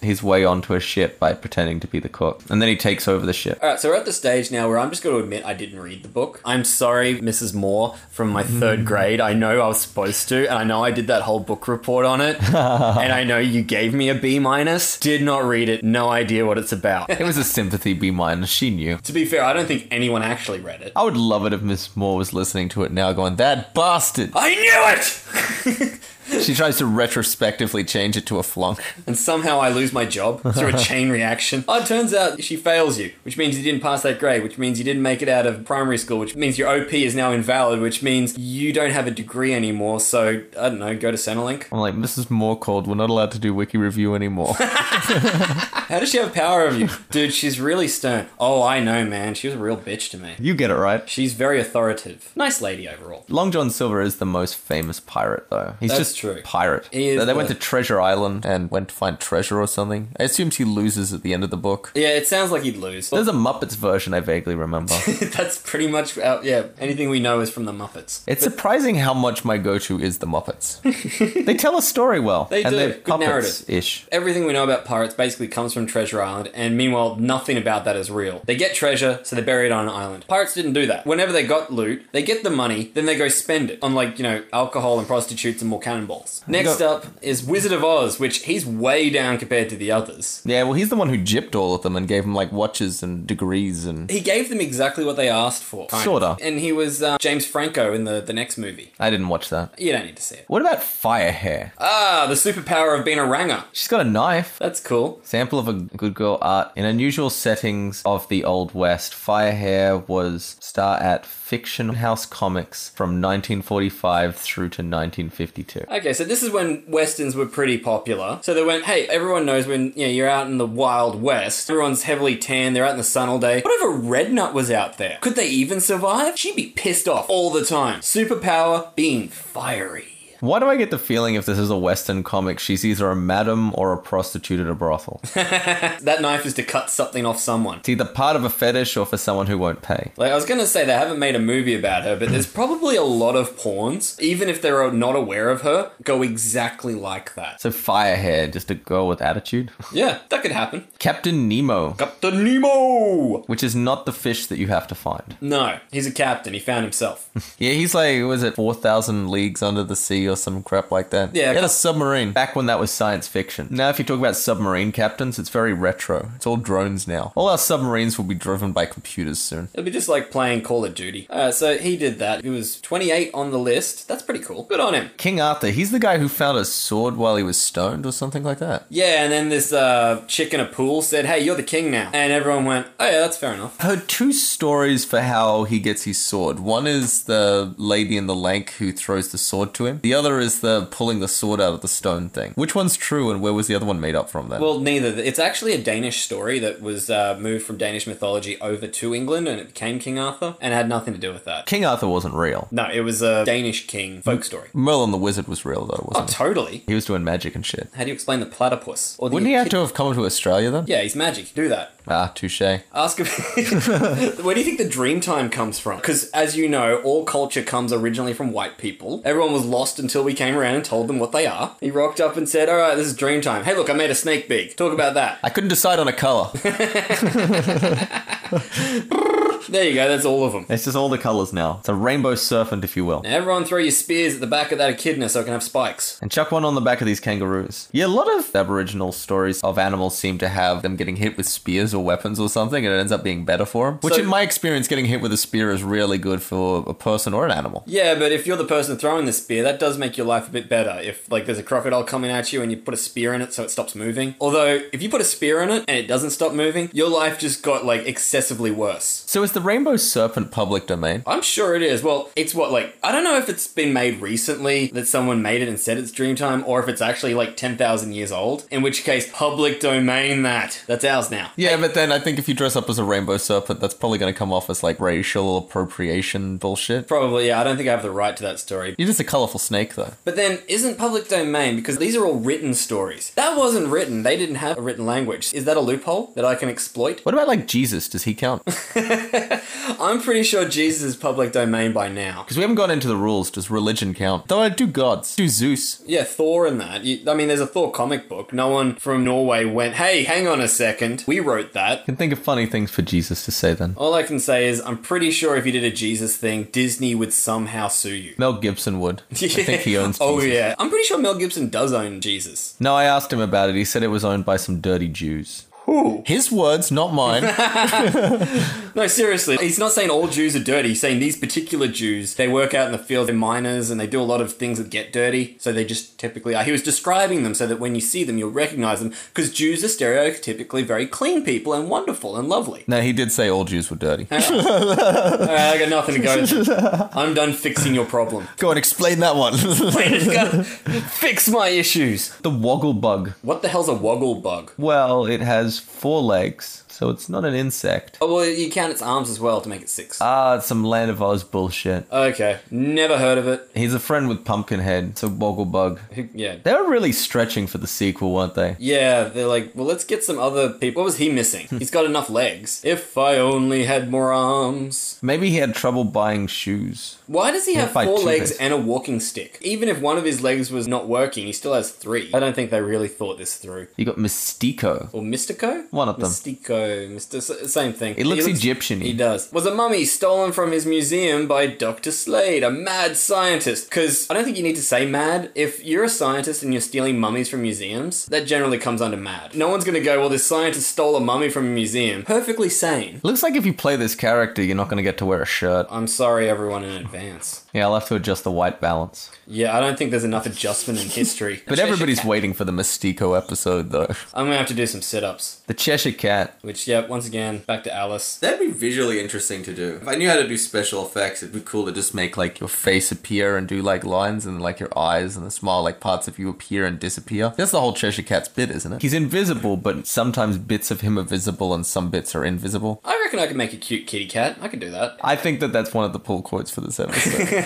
his way onto a ship by pretending to be the cook. And then he takes over the ship. Alright, so we're at the stage now where I'm just going to admit I didn't read the book. I'm sorry, Missus Moore, from my third grade. I know I was supposed to, and I know I did that whole book report on it. And I know you gave me a B minus. Did not read it. No idea what it's about. It was a sympathy B minus. She knew. To be fair, I don't think anyone actually read it. I would love it if Miss Moore was listening to it now going, that bastard! I knew it! She tries to retrospectively change it to a flunk. And somehow I lose my job through a chain reaction. Oh, it turns out she fails you, which means you didn't pass that grade, which means you didn't make it out of primary school, which means your O P is now invalid, which means you don't have a degree anymore, so, I don't know, go to Centrelink. I'm like, Missus Moore called, we're not allowed to do wiki review anymore. How does she have power over you? Dude, she's really stern. Oh, I know, man. She was a real bitch to me. You get it right. She's very authoritative. Nice lady overall. Long John Silver is the most famous pirate, though. He's That's just true. pirate. He is they the- went to Treasure Island and went to find treasure or something. I assume he loses at the end of the book. Yeah, it sounds like he'd lose. There's a Muppets version I vaguely remember. That's pretty much, uh, yeah, anything we know is from the Muppets. It's surprising how much my go-to is the Muppets. They tell a story well. They and do. they're Good narrative. puppets-ish. Everything we know about pirates basically comes from Treasure Island, and meanwhile, nothing about that is real. They get treasure, so they bury it on an island. Pirates didn't do that. Whenever they got loot, they get the money, then they go spend it on, like, you know, alcohol and prostitutes and more cannonballs. Next Go- up is Wizard of Oz, which he's way down compared to the others. Yeah, well, he's the one who gypped all of them and gave them, like, watches and degrees and... He gave them exactly what they asked for. kind Sorta. of. And he was uh, James Franco in the, the next movie. I didn't watch that. You don't need to see it. What about Firehair? Ah, the superpower of being a ranger. She's got a knife. That's cool. Sample of a good girl art. In unusual settings of the Old West, Firehair was star at Fiction House Comics from nineteen forty-five through to nineteen fifty-two. Okay, so this is when westerns were pretty popular. So they went, hey, everyone knows when you know, you're out in the Wild West, everyone's heavily tan, they're out in the sun all day. What if a red nut was out there? Could they even survive? She'd be pissed off all the time. Superpower, being fiery. Why do I get the feeling if this is a Western comic, she's either a madam or a prostitute at a brothel? That knife is to cut something off someone. It's either part of a fetish or for someone who won't pay. Like, I was going to say they haven't made a movie about her, but there's probably a lot of porns, even if they're not aware of her, go exactly like that. So Firehair, just a girl with attitude. Yeah, that could happen. Captain Nemo, Captain Nemo! which is not the fish that you have to find. No, he's a captain. He found himself. Yeah, he's like, was it four thousand leagues under the sea or some crap like that? Yeah, He had co- a submarine back when that was science fiction. Now, if you talk about submarine captains, it's very retro. It's all drones now. All our submarines will be driven by computers soon. It'll be just like playing Call of Duty. Uh, so he did that. He was twenty-eight on the list. That's pretty cool. Good on him. King Arthur, he's the guy who found a sword while he was stoned or something like that. Yeah, and then this uh, chick in a pool said, hey, you're the king now. And everyone went, oh yeah, that's fair enough. I've heard two stories for how he gets his sword. One is the lady in the lake who throws the sword to him. The other is the pulling the sword out of the stone thing. Which one's true and where was the other one made up from then? Well, neither. It's actually a Danish story that was uh, moved from Danish mythology over to England, and it became King Arthur, and it had nothing to do with that. King Arthur wasn't real. No, it was a Danish king folk story. Merlin the Wizard was real though, Oh, wasn't he? totally. He was doing magic and shit. How do you explain the platypus? Or the Wouldn't he have echid- to have come to Australia then? Yeah, he's magic. Do that. Ah, touche. Ask him. Where do you think the Dreamtime comes from? Because, as you know, all culture comes originally from white people. Everyone was lost until we came around and told them what they are. He rocked up and said, all right, this is Dreamtime. Hey, look, I made a snake big. Talk about that. I couldn't decide on a colour. There you go. That's all of them. It's just all the colours now. It's a rainbow serpent, if you will. Now, everyone throw your spears at the back of that echidna so it can have spikes. And chuck one on the back of these kangaroos. Yeah, a lot of Aboriginal stories of animals seem to have them getting hit with spears or weapons or something, and it ends up being better for them. Which, So- in my experience, getting hit with a spear is really good for a person or an animal. Yeah, but if you're the person throwing the spear, that does make your life a bit better. If, like, there's a crocodile coming at you and you put a spear in it so it stops moving. Although, if you put a spear in it and it doesn't stop moving, your life just got, like, excessively worse. So is the rainbow serpent public domain? I'm sure it is. Well, it's what, like, I don't know if it's been made recently that someone made it and said it's Dreamtime, or if it's actually, like, ten thousand years old. In which case, public domain that. That's ours now. Yeah, but then I think if you dress up as a rainbow serpent, that's probably going to come off as like racial appropriation bullshit. Probably, yeah, I don't think I have the right to that story. You're just a colourful snake, though. But then, isn't public domain, because these are all written stories. That wasn't written. They didn't have a written language. Is that a loophole that I can exploit? What about like Jesus? Does he count? I'm pretty sure Jesus is public domain by now. Because we haven't gone into the rules. Does religion count? Though I do gods. Do Zeus. Yeah, Thor and that. You, I mean, there's a Thor comic book. No one from Norway went, hey, hang on a second. We wrote that. Can think of funny things for Jesus to say then. All I can say is I'm pretty sure if you did a Jesus thing, Disney would somehow sue you. Mel Gibson would. I think he owns Jesus. Oh, yeah. I'm pretty sure Mel Gibson does own Jesus. No, I asked him about it. He said it was owned by some dirty Jews. Who? His words, not mine. No, seriously. He's not saying all Jews are dirty. He's saying these particular Jews, they work out in the field, they're miners, and they do a lot of things that get dirty. So they just typically are. He was describing them so that when you see them, you'll recognize them. Because Jews are stereotypically very clean people and wonderful and lovely. No, he did say all Jews were dirty. All right, I got nothing to go. I'm done fixing your problem. Go and explain that one. Please, go fix my issues. The woggle bug. What the hell's a woggle bug? Well, it has four legs, so it's not an insect. Oh, well, you count its arms as well to make it six. Ah, it's some Land of Oz bullshit. Okay, never heard of it. He's a friend with Pumpkinhead. It's a woggle bug. Yeah. They were really stretching for the sequel, weren't they? Yeah, they're like, well, let's get some other people. What was he missing? He's got enough legs. If I only had more arms. Maybe he had trouble buying shoes. Why does he have If I four two legs base. and a walking stick? Even if one of his legs was not working, he still has three. I don't think they really thought this through. You got Mystico. Or Mystico? One of them. Mystico, Mister S- same thing. It looks Egyptian-y. He does. Was a mummy stolen from his museum by Doctor Slade, a mad scientist. Because I don't think you need to say mad. If you're a scientist and you're stealing mummies from museums, that generally comes under mad. No one's going to go, well, this scientist stole a mummy from a museum. Perfectly sane. Looks like if you play this character, you're not going to get to wear a shirt. I'm sorry, everyone, in advance. Yeah, I'll have to adjust the white balance. Yeah, I don't think there's enough adjustment in history. But everybody's waiting for the Mystico episode, though. I'm going to have to do some sit-ups. The Cheshire Cat. Which, yeah, once again, back to Alice. That'd be visually interesting to do. If I knew how to do special effects, it'd be cool to just make, like, your face appear and do, like, lines and, like, your eyes and the small, like, parts of you appear and disappear. That's the whole Cheshire Cat's bit, isn't it? He's invisible, but sometimes bits of him are visible and some bits are invisible. I reckon I could make a cute kitty cat. I could do that. I think that that's one of the pull quotes for this episode.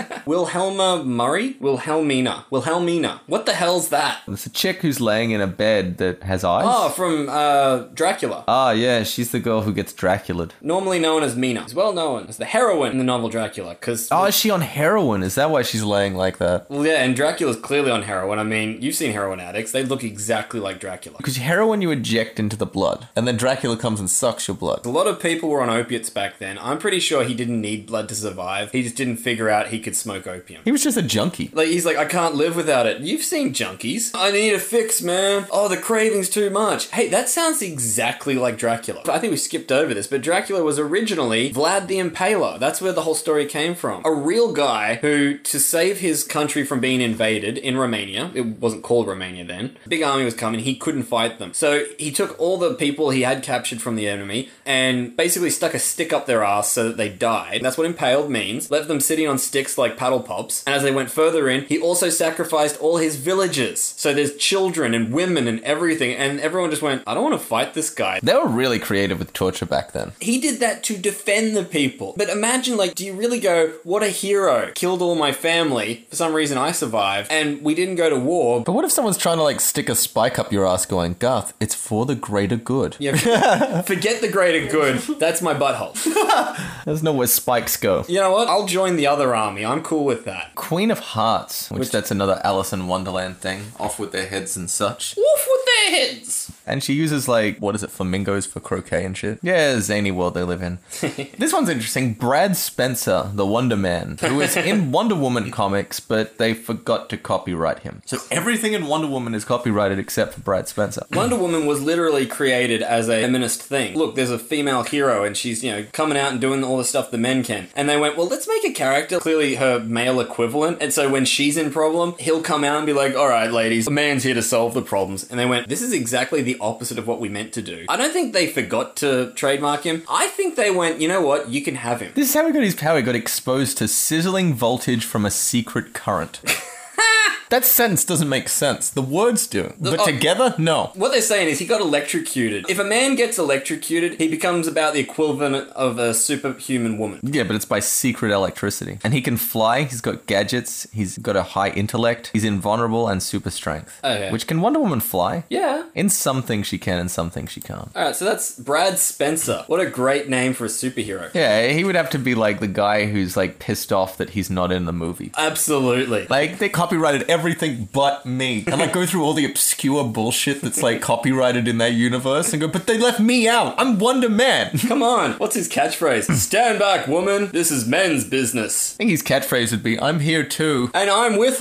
Wilhelma Murray? Wilhelmina. Wilhelmina. What the hell's that? It's a chick who's laying in a bed that has eyes. Oh, from uh, Dracula. Ah, yeah, she's the girl who gets Draculaed. Normally known as Mina. She's well known as the heroine in the novel Dracula, because... Oh, is she on heroin? Is that why she's laying like that? Well, yeah, and Dracula's clearly on heroin. I mean, you've seen heroin addicts. They look exactly like Dracula. Because heroin you inject into the blood, and then Dracula comes and sucks your blood. A lot of people were on opiates back then. I'm pretty sure he didn't need blood to survive. He just didn't figure out he could smoke opium. He was just a junkie. Like, he's like, I can't live without it. You've seen junkies. I need a fix, man. Oh, the craving's too much. Hey, that sounds exactly like Dracula. I think we skipped over this, but Dracula was originally Vlad the Impaler. That's where the whole story came from. A real guy who, to save his country from being invaded in Romania, it wasn't called Romania then, a big army was coming, he couldn't fight them. So he took all the people he had captured from the enemy and basically stuck a stick up their ass so that they died. That's what impaled means. Left them sitting on sticks like paddle pops. And as they went further in, he also sacrificed all his villagers. So there's children and women and everything. And everyone just went, I don't want to fight this guy. They were really creative with torture back then. He did that to defend the people. But imagine, like, do you really go, what a hero. Killed all my family. For some reason I survived. And we didn't go to war. But what if someone's trying to, like, stick a spike up your ass going, Garth, it's for the greater good. Yeah, forget the greater good. That's my butthole. There's nowhere spikes go. You know what? I'll join the other army. I'm cool with that. Queen of Hearts, which, Which- that's another Alice in Wonderland thing. Off with their heads and such. Woof with their heads. And she uses, like, what is it, flamingos for croquet and shit? Yeah, zany world they live in. This one's interesting. Brad Spencer, the Wonder Man, who is in Wonder Woman comics, but they forgot to copyright him. So everything in Wonder Woman is copyrighted except for Brad Spencer. Wonder Woman was literally created as a feminist thing. Look, there's a female hero and she's, you know, coming out and doing all the stuff the men can. And they went, well, let's make a character clearly her male equivalent. And so when she's in problem, he'll come out and be like, all right, ladies, a man's here to solve the problems. And they went, this is exactly the opposite of what we meant to do. I don't think they forgot to trademark him. I think they went, you know what? You can have him. This is how he got his power. He got exposed to sizzling voltage from a secret current. That sentence doesn't make sense. The words do. But oh. together, no. What they're saying is he got electrocuted. If a man gets electrocuted, he becomes about the equivalent of a superhuman woman. Yeah, but it's by secret electricity. And he can fly, he's got gadgets, he's got a high intellect, he's invulnerable and super strength. Okay. Which, can Wonder Woman fly? Yeah. In some things she can, in some things she can't. Alright, so that's Brad Spencer. What a great name for a superhero. Yeah, he would have to be like the guy who's like pissed off that he's not in the movie. Absolutely. Like, they copyrighted everything but me. And like go through all the obscure bullshit that's like copyrighted in that universe and go, but they left me out. I'm Wonder Man. Come on. What's his catchphrase? Stand back, woman. This is men's business. I think his catchphrase would be, I'm here too. And I'm with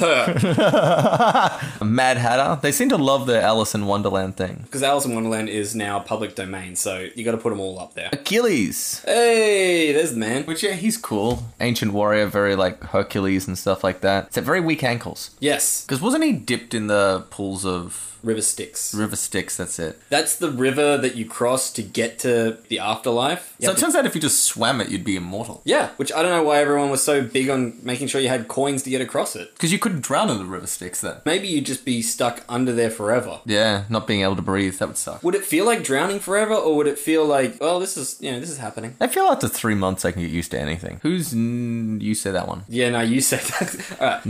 her. Mad Hatter. They seem to love the Alice in Wonderland thing. Because Alice in Wonderland is now public domain, so you got to put them all up there. Achilles. Hey, there's the man. Which, yeah, he's cool. Ancient warrior, very like Hercules and stuff like that. Except very weak ankles. Yes. Because wasn't he dipped in the pools of... River Styx. River Styx, that's it. That's the river that you cross to get to the afterlife. You So have it to- turns out if you just swam it, you'd be immortal. Yeah, which I don't know why everyone was so big on making sure you had coins to get across it. Because you couldn't drown in the River Styx then. Maybe you'd just be stuck under there forever. Yeah, not being able to breathe, that would suck. Would it feel like drowning forever, or would it feel like, well, this is, you know, this is happening? I feel after three months I can get used to anything. Who's... N- you say that one. Yeah, no, you said that. Alright.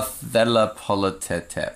Narathelapoletep.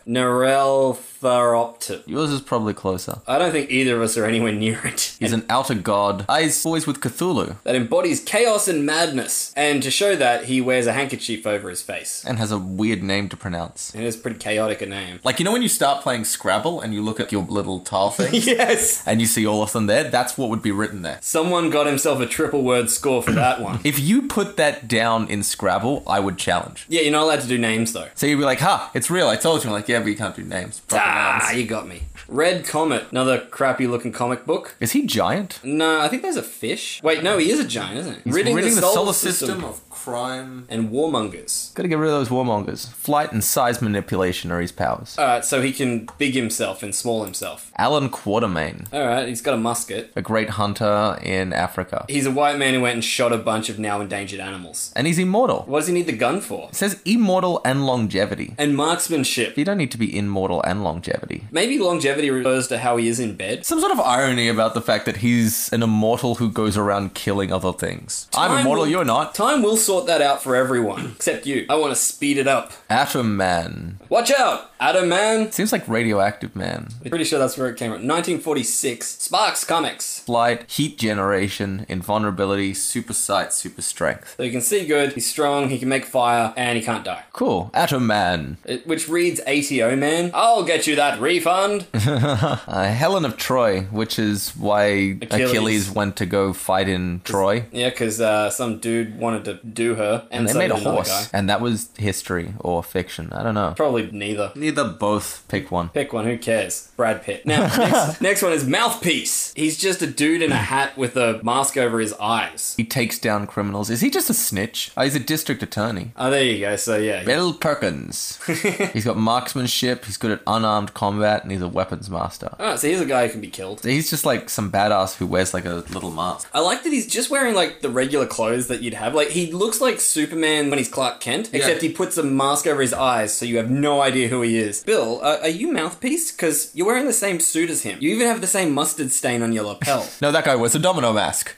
Nareltharoptip. Yours is probably closer. I don't think either of us are anywhere near it. He's an outer god. Ah, he's always with Cthulhu. That embodies chaos and madness. And to show that, he wears a handkerchief over his face. And has a weird name to pronounce. And it's pretty chaotic a name. Like, you know when you start playing Scrabble and you look at your little tile things? Yes! And you see all of them there? That's what would be written there. Someone got himself a triple word score for that one. If you put that down in Scrabble, I would challenge. Yeah, you're not allowed to do names though. So you'd be like, ha, it's real, I told you. I'm like, yeah, but you can't do names. Proper Ah, nouns. you got me. Red Comet, another crappy looking comic book. Is he giant? No, I think there's a fish. Wait, no, he is a giant, isn't he? He's ridding, the, solar, system. of crime. and warmongers. Gotta get rid of those warmongers. Flight and size manipulation are his powers. Alright, so he can big himself and small himself. Alan Quatermain, Alright, he's got a musket. a great hunter in Africa. He's a white man who went and shot a bunch of now endangered animals. And he's immortal. What does he need the gun for? It says immortal and longevity. And marksmanship. You don't need to be immortal and longevity. Maybe longevity refers to how he is in bed. Some sort of irony about the fact that he's an immortal who goes around killing other things. I'm Time immortal, will- you're not. Time will sort that out for everyone, except you. I want to speed it up. Atom Man. Watch out! Atom Man! Seems like Radioactive Man. I'm pretty sure that's where it came from. nineteen forty-six. Sparks Comics. Flight, heat generation, invulnerability, super sight, super strength. So he can see good, he's strong, he can make fire, and he can't die. Cool. Atom Man. It, which reads A T O Man. I'll get you that refund. Uh, Helen of Troy, which is why Achilles, Achilles. went to go fight in Troy. Yeah, because uh, some dude wanted to do her. And, And they so made a did another horse. guy. And that was history or fiction. I don't know. Probably neither. Neither, both. Pick one. Pick one, who cares? Brad Pitt. Now, next, next one is Mouthpiece. He's just a dude in a hat with a mask over his eyes. He takes down criminals. Is he just a snitch? Oh, he's a district attorney. Oh, there you go. So, yeah. Bill Perkins. He's got marksmanship, he's good at unarmed combat, and he's a weapons master. Alright, so here's a guy who can be killed. So he's just like some badass who wears like a little mask. I like that he's just wearing, like, the regular clothes that you'd have. Like, he looks like Superman when he's Clark Kent, except he puts a mask over his eyes so you have no idea who he is. Bill, uh, are you Mouthpiece? Because you're wearing the same suit as him. You even have the same mustard stain on your lapel. No, that guy wears a domino mask.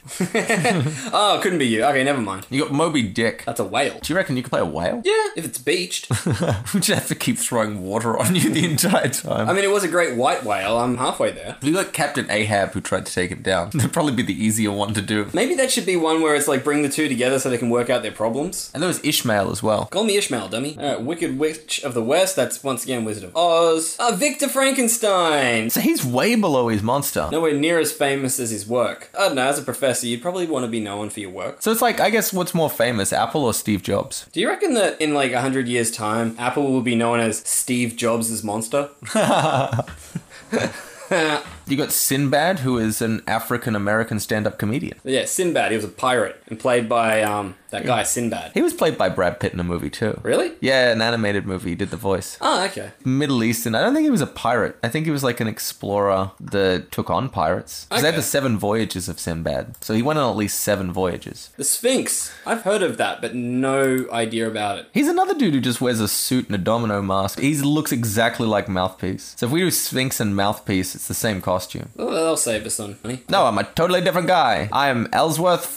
Oh, couldn't be you. Okay, never mind. You got Moby Dick. That's a whale. Do you reckon you could play a whale? Yeah, if it's beached. Would you have to keep throwing water on you the entire time? I mean, it was a great white whale. I'm halfway there. If you got Captain Ahab who tried to take it down, that'd probably be the easier one to do. Maybe that should be one where it's like bring the two together so they can work out their problems. And there was Ishmael as well. Call me Ishmael, dummy. Alright, Wicked Witch of the West. That's once again Wizard of Oz. Ah, Victor Frankenstein. So he's way below his monster. Nowhere near as famous as his work. I don't know, as a professor, you'd probably want to be known for your work. So it's like, I guess what's more famous, Apple or Steve Jobs? Do you reckon that in like a hundred years' time, Apple will be known as Steve Jobs' monster? You got Sinbad, who is an African-American stand-up comedian. Yeah, Sinbad, he was a pirate and played by um, That guy, Sinbad. He was played by Brad Pitt in a movie too. Really? Yeah, an animated movie. He did the voice. Oh, okay. Middle Eastern. I don't think he was a pirate. I think he was like an explorer that took on pirates. Because they had Okay. the seven voyages of Sinbad. So he went on at least seven voyages. The Sphinx. I've heard of that, but no idea about it. He's another dude who just wears a suit and a domino mask. He looks exactly like Mouthpiece. So if we do Sphinx and Mouthpiece, it's the same costume. Oh, they'll save us some money. No, I'm a totally different guy. I am Ellsworth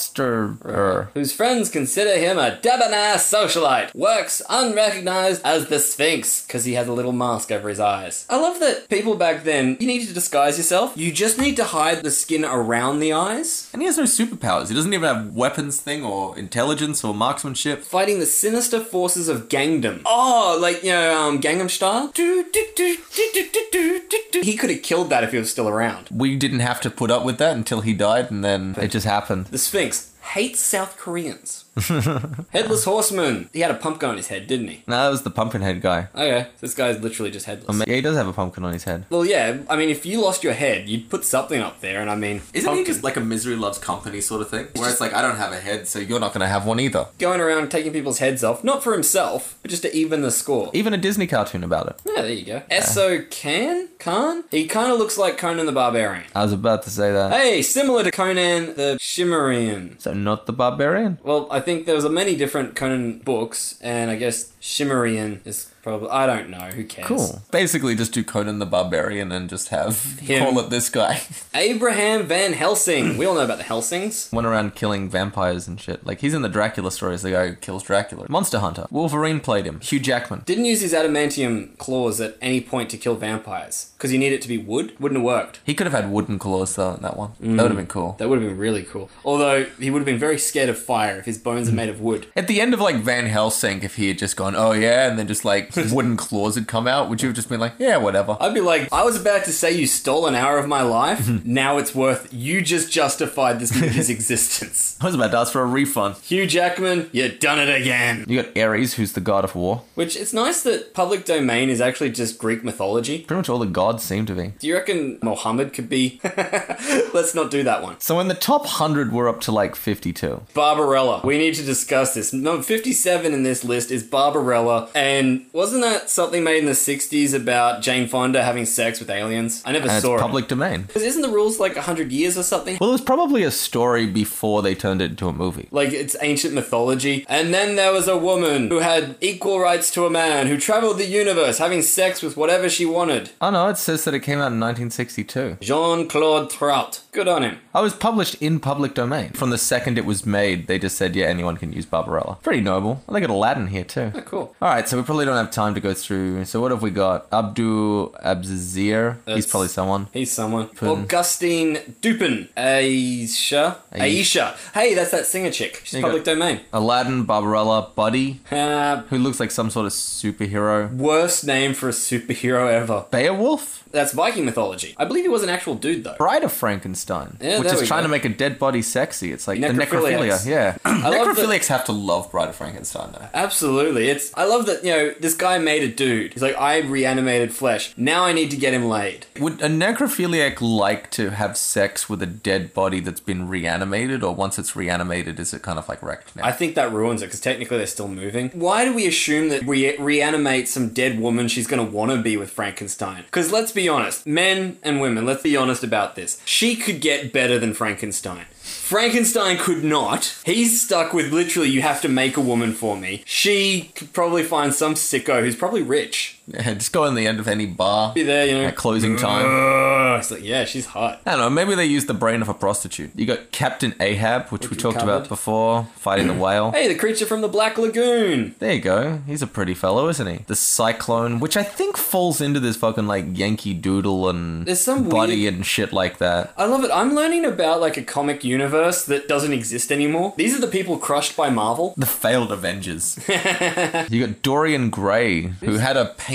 Foster. Whose friends consider him a debonair socialite. Works unrecognized as the Sphinx because he has a little mask over his eyes. I love that people back then, you need to disguise yourself. You just need to hide the skin around the eyes. And he has no superpowers. He doesn't even have weapons thing or intelligence or marksmanship. Fighting the sinister forces of Gangnam. Oh, like, you know, um, Gangnam Style? Do, do, do, do, do, do, do, do. He could have killed that if he was still around. We didn't have to put up with that until he died, and then it just happened. The Sphinx hates South Koreans. Headless Horseman. He had a pumpkin on his head, didn't he? No, that was the Pumpkinhead guy. Okay, this guy's literally just headless. Yeah, he does have a pumpkin on his head. Well, yeah, I mean, if you lost your head, you'd put something up there, and I mean... Isn't pumpkin. he just like a misery loves company sort of thing? Where it's like, I don't have a head, so you're not going to have one either. Going around taking people's heads off, not for himself, but just to even the score. Even a Disney cartoon about it. Yeah, there you go. Esso Khan? Khan? He kind of looks like Conan the Barbarian. I was about to say that. Hey, similar to Conan the Shimmerian. So not the Barbarian? Well, I think there was a many different Conan books, and I guess Shimmerian is probably... I don't know, who cares? Cool. Basically just do Conan the Barbarian and just have... Him. Call it this guy. Abraham Van Helsing. We all know about the Helsings. Went around killing vampires and shit. Like, he's in the Dracula stories, the guy who kills Dracula. Monster Hunter. Wolverine played him. Hugh Jackman. Didn't use his adamantium claws at any point to kill vampires. Because he needed it to be wood. Wouldn't have worked. He could have had wooden claws, though, in that one. That would have been cool. That would have been really cool. Although, he would have been very scared of fire if his bones are made of wood. At the end of, like, Van Helsing, if he had just gone, oh, yeah, and then just, like, wooden claws had come out, would you have just been like, yeah, whatever? I'd be like, I was about to say you stole an hour of my life. Now it's worth... You just justified this movie's existence. I was about to ask for a refund. Hugh Jackman, you done it again. You got Ares, who's the god of war. Which, it's nice that public domain is actually just Greek mythology. Pretty much all the gods seem to be. Do you reckon Mohammed could be... Let's not do that one. So in the top one hundred, we're up to, like, fifty-two. Barbarella. We need to discuss this. No, fifty-seven in this list is Barbarella. And wasn't that something made in the sixties about Jane Fonda having sex with aliens? I never And it's saw it. public domain. Because isn't the rules like one hundred years or something? Well, it was probably a story before they turned it into a movie. Like, it's ancient mythology. And then there was a woman who had equal rights to a man, who traveled the universe, having sex with whatever she wanted. Oh no, it says that it came out in nineteen sixty-two. Jean-Claude Trout. Good on him. I was published in public domain. From the second it was made, they just said, yeah, anyone can use Barbarella. Pretty noble. I think got Aladdin here too. Oh, cool. Alright, so we probably don't have time to go through. So what have we got? Abdul Abzazir. He's That's- probably someone. He's someone. Puddin. Augustine Dupin. Aisha. Aisha. Hey, that's that singer chick. She's There you public go. domain. Aladdin, Barbarella, Buddy, Uh, who looks like some sort of superhero. worst name for a superhero ever. Beowulf? That's Viking mythology. I believe he was an actual dude, though. Bride of Frankenstein. Yeah, which there is we trying go. to make a dead body sexy. It's like the Necrophiliacs. necrophilia. Yeah. I love that- Necrophiliacs have to love Bride of Frankenstein, though. Absolutely. It's. I love that, you know, this guy made a dude. He's like, I reanimated flesh. Now I need to get him laid. Would a necrophiliac like to have sex with a dead body that's been reanimated, or once it's reanimated, is it kind of like wrecked now? I think that ruins it, because technically they're still moving. Why do we assume that we reanimate some dead woman she's going to want to be with Frankenstein? Because let's be honest, men and women, let's be honest about this. She could get better than Frankenstein. Frankenstein could not. He's stuck with literally, you have to make a woman for me. She could probably find some sicko who's probably rich. Yeah, just go in the end of any bar Be there, you know. at closing time. Ugh. It's like, yeah, she's hot. I don't know, maybe they used the brain of a prostitute. You got Captain Ahab, which, Which we we talked covered. about before, fighting the whale. Hey, the creature from the Black Lagoon. There you go. He's a pretty fellow, isn't he? The Cyclone, which I think falls into this fucking like Yankee Doodle and There's some Buddy weird- and shit like that. I love it. I'm learning about like a comic universe that doesn't exist anymore. These are the people crushed by Marvel. The failed Avengers. You got Dorian Gray, who had a paint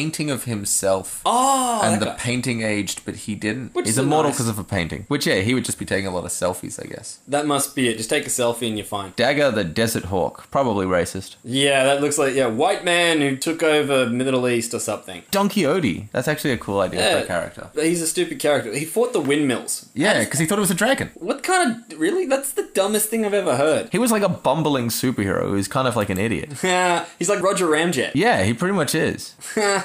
painting of himself. Oh, and that the guy. painting aged, but he didn't. Which He's is immortal nice. because of a painting. Which, yeah, he would just be taking a lot of selfies, I guess. That must be it. Just take a selfie and you're fine. Dagger the Desert Hawk. Probably racist. Yeah, that looks like, yeah, white man who took over Middle East or something. Don Quixote. That's actually a cool idea for a character. But he's a stupid character. He fought the windmills. Yeah, because he thought it was a dragon. What kind of... Really? That's the dumbest thing I've ever heard. He was like a bumbling superhero who's kind of like an idiot. He's like Roger Ramjet. Yeah, he pretty much is.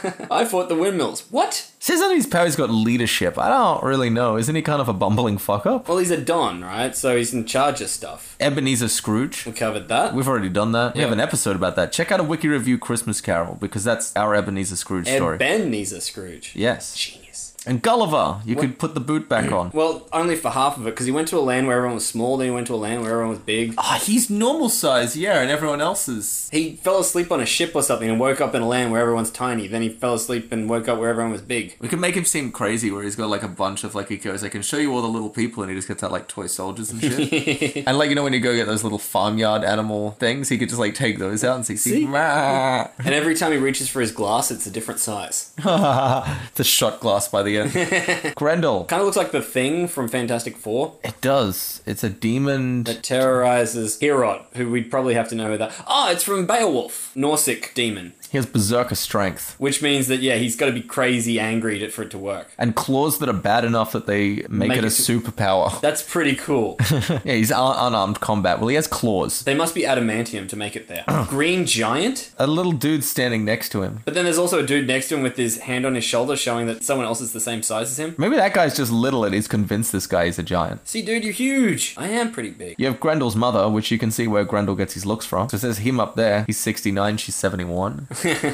I fought the windmills. What? Says that his power's got leadership. I don't really know. Isn't he kind of a bumbling fuck up? Well, he's a Don, right? So he's in charge of stuff. Ebenezer Scrooge. We covered that. We've already done that. We Yeah. have an episode about that. Check out a wiki review Christmas Carol because that's our Ebenezer Scrooge story. Ebenezer Scrooge. Yes. Genius. And Gulliver, you could put the boot back on. Well, only for half of it, because he went to a land where everyone was small, then he went to a land where everyone was big. Ah, he's normal size, yeah, and everyone else is. He fell asleep on a ship or something and woke up in a land where everyone's tiny. Then he fell asleep and woke up where everyone was big. We could make him seem crazy where he's got like a bunch of like, he goes, I can show you all the little people, and he just gets out like toy soldiers and shit. And like, you know, when you go get those little farmyard animal things, he could just like take those out and see, see, "Rah." And every time he reaches for his glass, it's a different size. It's a shot glass by the end. Grendel. Kind of looks like the Thing from Fantastic Four It does. It's a demon. that terrorizes Herod, who we'd probably have to know who that. Oh, it's from Beowulf, Norsec demon. He has berserker strength. Which means that, yeah, he's got to be crazy angry to, for it to work. And claws that are bad enough that they make, Make it a it- superpower. That's pretty cool. Yeah, he's un- unarmed combat. Well, he has claws. They must be adamantium to make it there. Green Giant? A little dude standing next to him. But then there's also a dude next to him with his hand on his shoulder showing that someone else is the same size as him. Maybe that guy's just little and he's convinced this guy is a giant. See, dude, you're huge. I am pretty big. You have Grendel's mother, which you can see where Grendel gets his looks from. So it says him up there. He's sixty-nine, she's seventy-one.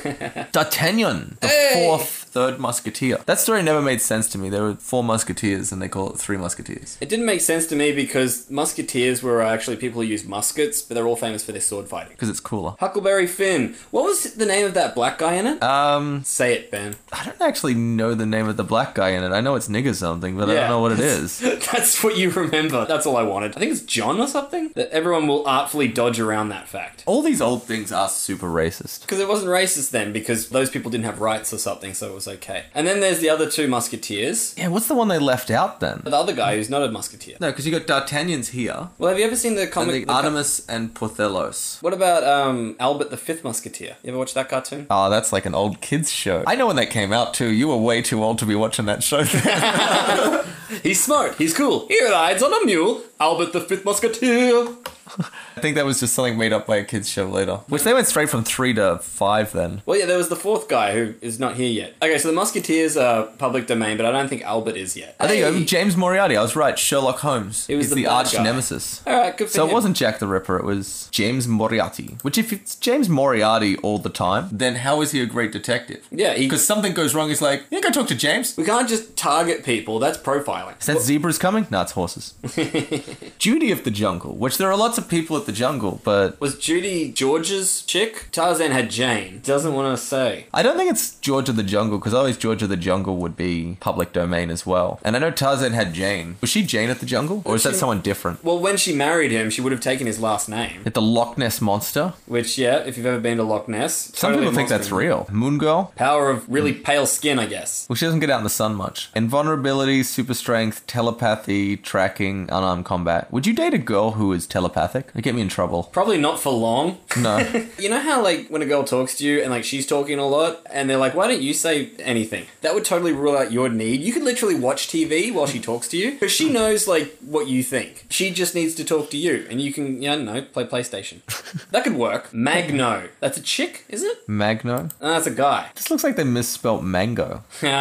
D'Artagnan, the Hey! fourth, third musketeer. That story never made sense to me. There were four musketeers and they call it three musketeers. It didn't make sense to me because musketeers were actually people who used muskets, but they're all famous for their sword fighting. Because it's cooler. Huckleberry Finn. What was the name of that black guy in it? Um, Say it, Ben. I don't actually know the name of the black guy in it. I know it's nigger something, but I Yeah. don't know what it is. That's what you remember. That's all I wanted. I think it's John or something. That everyone will artfully dodge around that fact. All these old things are super racist. Because it wasn't racist then, because those people didn't have rights or something, so it was okay. And then there's the other two musketeers. Yeah, what's the one they left out then? The other guy who's not a musketeer. No, because you got D'Artagnan's here. Well, have you ever seen the And comic? the the co- Artemis and Porthos. what about um, Albert the Fifth Musketeer? You ever watch that cartoon? Oh, that's like an old kids show. I know when that came out too. You were way too old to be watching that show. He's smart. He's cool. He rides on a mule. Albert the Fifth Musketeer. I think that was just something made up by a kids show later. Which they went straight from three to five then. Well, yeah, there was the fourth guy who is not here yet. Okay, so the Musketeers are public domain, but I don't think Albert is yet. I think Hey! um, James Moriarty. I was right. Sherlock Holmes. He was He's the the, bad arch guy. nemesis. All right, good for So him. it wasn't Jack the Ripper. It was James Moriarty. Which, if it's James Moriarty all the time, then how is he a great detective? Yeah, he, Because something goes wrong. He's like, yeah, go talk to James. we can't just target people. That's profiling. Is that zebras coming? No, it's horses. Judy of the Jungle, which there are lots of people at the jungle, but Was Judy George's chick? Tarzan had Jane. Doesn't want to say. I don't think it's George of the Jungle, because always George of the Jungle would be public domain as well. And I know Tarzan had Jane. Was she Jane at the Jungle? Or is that She- someone different? Well, when she married him, she would have taken his last name. At the Loch Ness Monster? Which, yeah, if you've ever been to Loch Ness, Some totally people think monster. that's real. Moon Girl? Power of really pale skin, I guess. Well, she doesn't get out in the sun much. Invulnerability, super strength, telepathy, tracking, unarmed combat. Would you date a girl who is telepathic? It'd get me in trouble. Probably not for long. No. You know how, like, when a girl talks to you and, like, she's talking a lot and they're like, why don't you say anything? That would totally rule out your need. You could literally watch T V while she talks to you because she knows, like, what you think. She just needs to talk to you and you can, yeah, I don't know, play PlayStation. That could work. Magno. That's a chick, is it? Magno? Oh, that's a guy. This looks like they misspelt mango.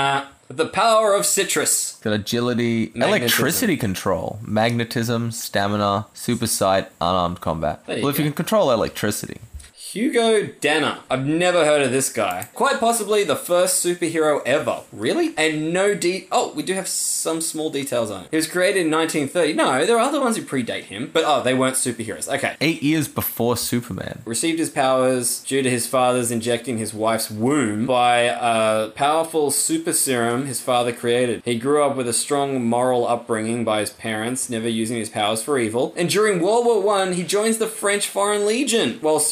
The power of citrus. Got agility, Magnetism. electricity control, magnetism, stamina, super sight, unarmed combat. There you Well, if you go. can control electricity. Hugo Danner. I've never heard of this guy. Quite possibly the first superhero ever. Really? And no de- Oh, we do have some small details on it. He was created in nineteen thirty. No, there are other ones who predate him. But oh, they weren't superheroes. Okay. Eight years before Superman. Received his powers due to his father's injecting his wife's womb by a powerful super serum his father created. He grew up with a strong moral upbringing by his parents, never using his powers for evil. And during World War One, he joins the French Foreign Legion, while Superman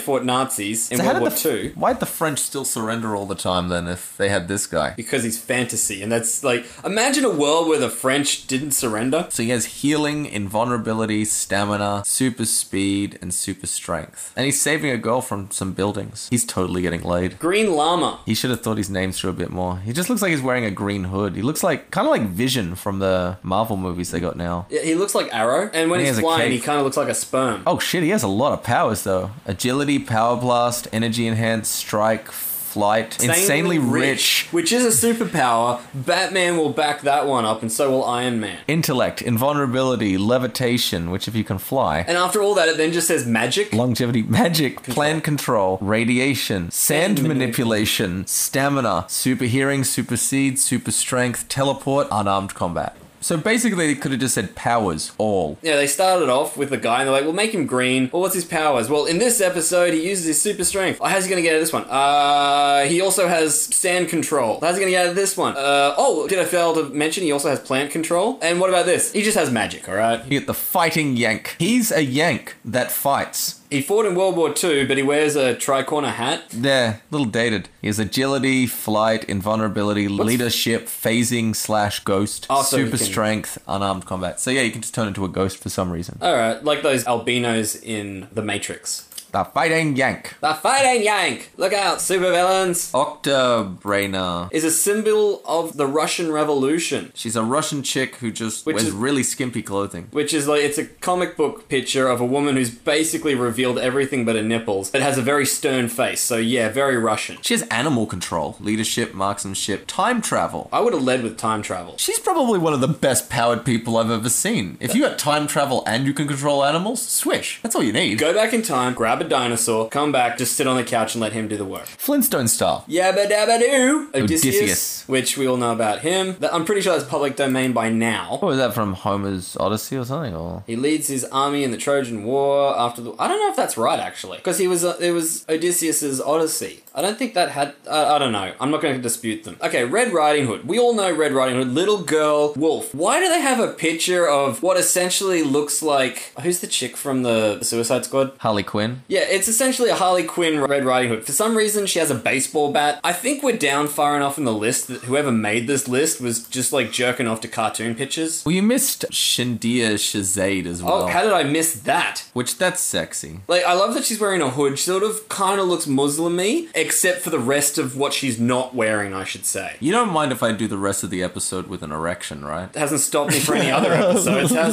fought Nazis in So how World War did the, Two. Why'd the French still surrender all the time then if they had this guy? Because he's fantasy, and that's like, imagine a world where the French didn't surrender. So he has healing, invulnerability, stamina, super speed, and super strength. And he's saving a girl from some buildings. He's totally getting laid. Green Llama. He should have thought his name through a bit more. He just looks like he's wearing a green hood. He looks like, kind of like Vision from the Marvel movies they got now. Yeah, he looks like Arrow, and when And he he's has a flying, cape. he kind of looks like a sperm. Oh shit, he has a lot of powers though. Agility, power blast, energy enhanced, strike, flight, insanely, rich. Which is a superpower. Batman will back that one up, and so will Iron Man. Intellect, invulnerability, levitation, which if you can fly. And after all that, it then just says magic. Longevity, magic, plan control, radiation, sand manipulation, stamina, super hearing, super seed, super strength, teleport, unarmed combat. So basically, they could have just said powers, all. Yeah, they started off with the guy, and they're like, well, make him green. Well, what's his powers? Well, in this episode, he uses his super strength. Oh, how's he going to get out of this one? Uh, he also has stand control. How's he going to get out of this one? Uh, oh, did I fail to mention he also has plant control? And what about this? He just has magic, all right? You get the fighting Yank. He's a Yank that fights. He fought in World War Two, but he wears a tricorner hat. There, little dated. He has agility, flight, invulnerability, What's... leadership, phasing slash ghost, Oh, so super can... strength, unarmed combat. So yeah, you can just turn into a ghost for some reason. All right, like those albinos in The Matrix. The fighting Yank. The fighting Yank! Look out, supervillains! Octobrainer. Is a symbol of the Russian Revolution. She's a Russian chick who just Which wears is- really skimpy clothing. Which is like, it's a comic book picture of a woman who's basically revealed everything but her nipples, but has a very stern face, so yeah, very Russian. She has animal control, leadership, marksmanship, time travel. I would have led with time travel. She's probably one of the best powered people I've ever seen. If you got time travel and you can control animals, swish. That's all you need. Go back in time, grab a dinosaur, come back, just sit on the couch and let him do the work. Flintstone style. Yabba dabba doo! Odysseus, Odysseus. which we all know about him. Th- I'm pretty sure that's public domain by now. What was that from Homer's Odyssey or something? Or He leads his army in the Trojan War after the... I don't know if that's right, actually. Because he was... Uh, it was Odysseus's Odyssey. I don't think that had... Uh, I don't know. I'm not going to dispute them. Okay, Red Riding Hood. We all know Red Riding Hood. Little girl, wolf. Why do they have a picture of what essentially looks like... Who's the chick from the, the Suicide Squad? Harley Quinn. Yeah, it's essentially a Harley Quinn Red Riding Hood. For some reason, she has a baseball bat. I think we're down far enough in the list that whoever made this list was just like jerking off to cartoon pictures. Well, you missed Shindia Shazade as well. Oh, how did I miss that? Which, that's sexy. Like, I love that she's wearing a hood. She sort of kind of looks Muslim-y, except for the rest of what she's not wearing, I should say. You don't mind if I do the rest of the episode with an erection, right? It hasn't stopped me for any other episodes, has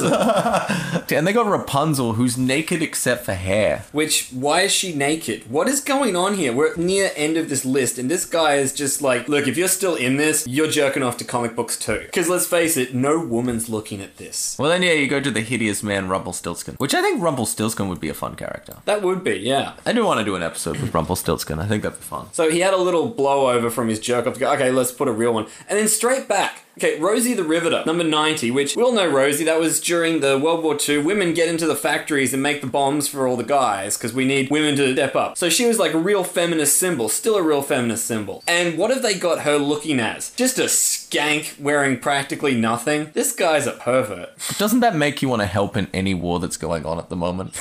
it? And they got Rapunzel, who's naked except for hair. Which, why is she naked? What is going on here? We're near end of this list, and this guy is just like, look, if you're still in this, you're jerking off to comic books too. Because let's face it, no woman's looking at this. Well, then, yeah, you go to the hideous man Rumpelstiltskin, which I think Rumpelstiltskin would be a fun character. That would be, yeah. I do want to do an episode with Rumpelstiltskin. I think that'd be fun. So he had a little blowover from his jerk off to go, okay, let's put a real one. And then straight back. Okay, Rosie the Riveter, number ninety, which we all know Rosie. That was during the World War Two. Women get into the factories and make the bombs for all the guys because we need women to step up. So she was like a real feminist symbol, still a real feminist symbol. And what have they got her looking as? Just a skank wearing practically nothing? This guy's a pervert. Doesn't that make you want to help in any war that's going on at the moment?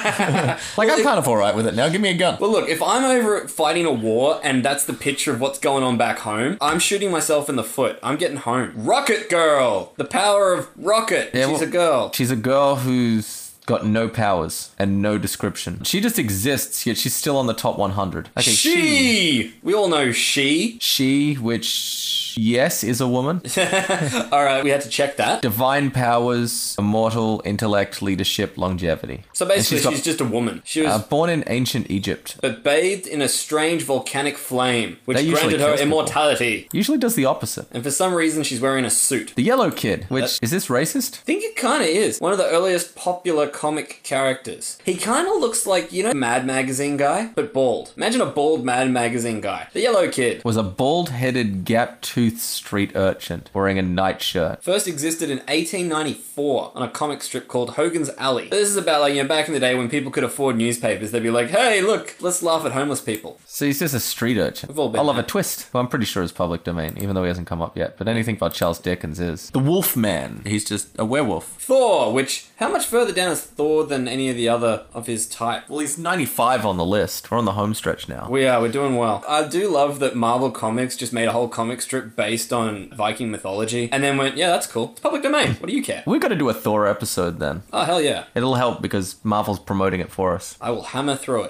Like, I'm kind of alright with it now. Give me a gun. Well, look, if I'm over fighting a war and that's the picture of what's going on back home, I'm shooting myself in the foot. I'm getting home. Rocket Girl! The power of Rocket. Yeah, She's well, a girl. She's a girl who's got no powers and no description. She just exists, yet she's still on the top one hundred. Okay, she! We all know she. She, which, yes, is a woman. Alright, we had to check that. Divine powers, immortal, intellect, leadership, longevity. So basically, And she's, got- just a woman. She was Uh, born in ancient Egypt. but bathed in a strange volcanic flame, which That usually granted her kills people. immortality. Usually does the opposite. And for some reason, she's wearing a suit. The Yellow Kid, which, That- is this racist? I think it kind of is. One of the earliest popular comic characters. He kind of looks like, you know, Mad Magazine guy, but bald. Imagine a bald Mad Magazine guy. The Yellow Kid. Was a bald-headed, gap-toothed uncouth street urchin wearing a nightshirt. First existed in eighteen ninety-four on a comic strip called Hogan's Alley. This is about, like, you know, back in the day when people could afford newspapers, they'd be like, hey, look, let's laugh at homeless people. So he's just a street urchin. We've all been I love there. a twist. Well, I'm pretty sure it's public domain, even though he hasn't come up yet. But anything about Charles Dickens is. The Wolfman. He's just a werewolf. Thor, which, how much further down is Thor than any of the other of his type? Well, he's ninety-five on the list. We're on the home stretch now. We are, we're doing well. I do love that Marvel Comics just made a whole comic strip based on Viking mythology, and then went, yeah, that's cool. It's public domain. What do you care? We've got to do a Thor episode then. Oh, hell yeah. It'll help because Marvel's promoting it for us. I will hammer through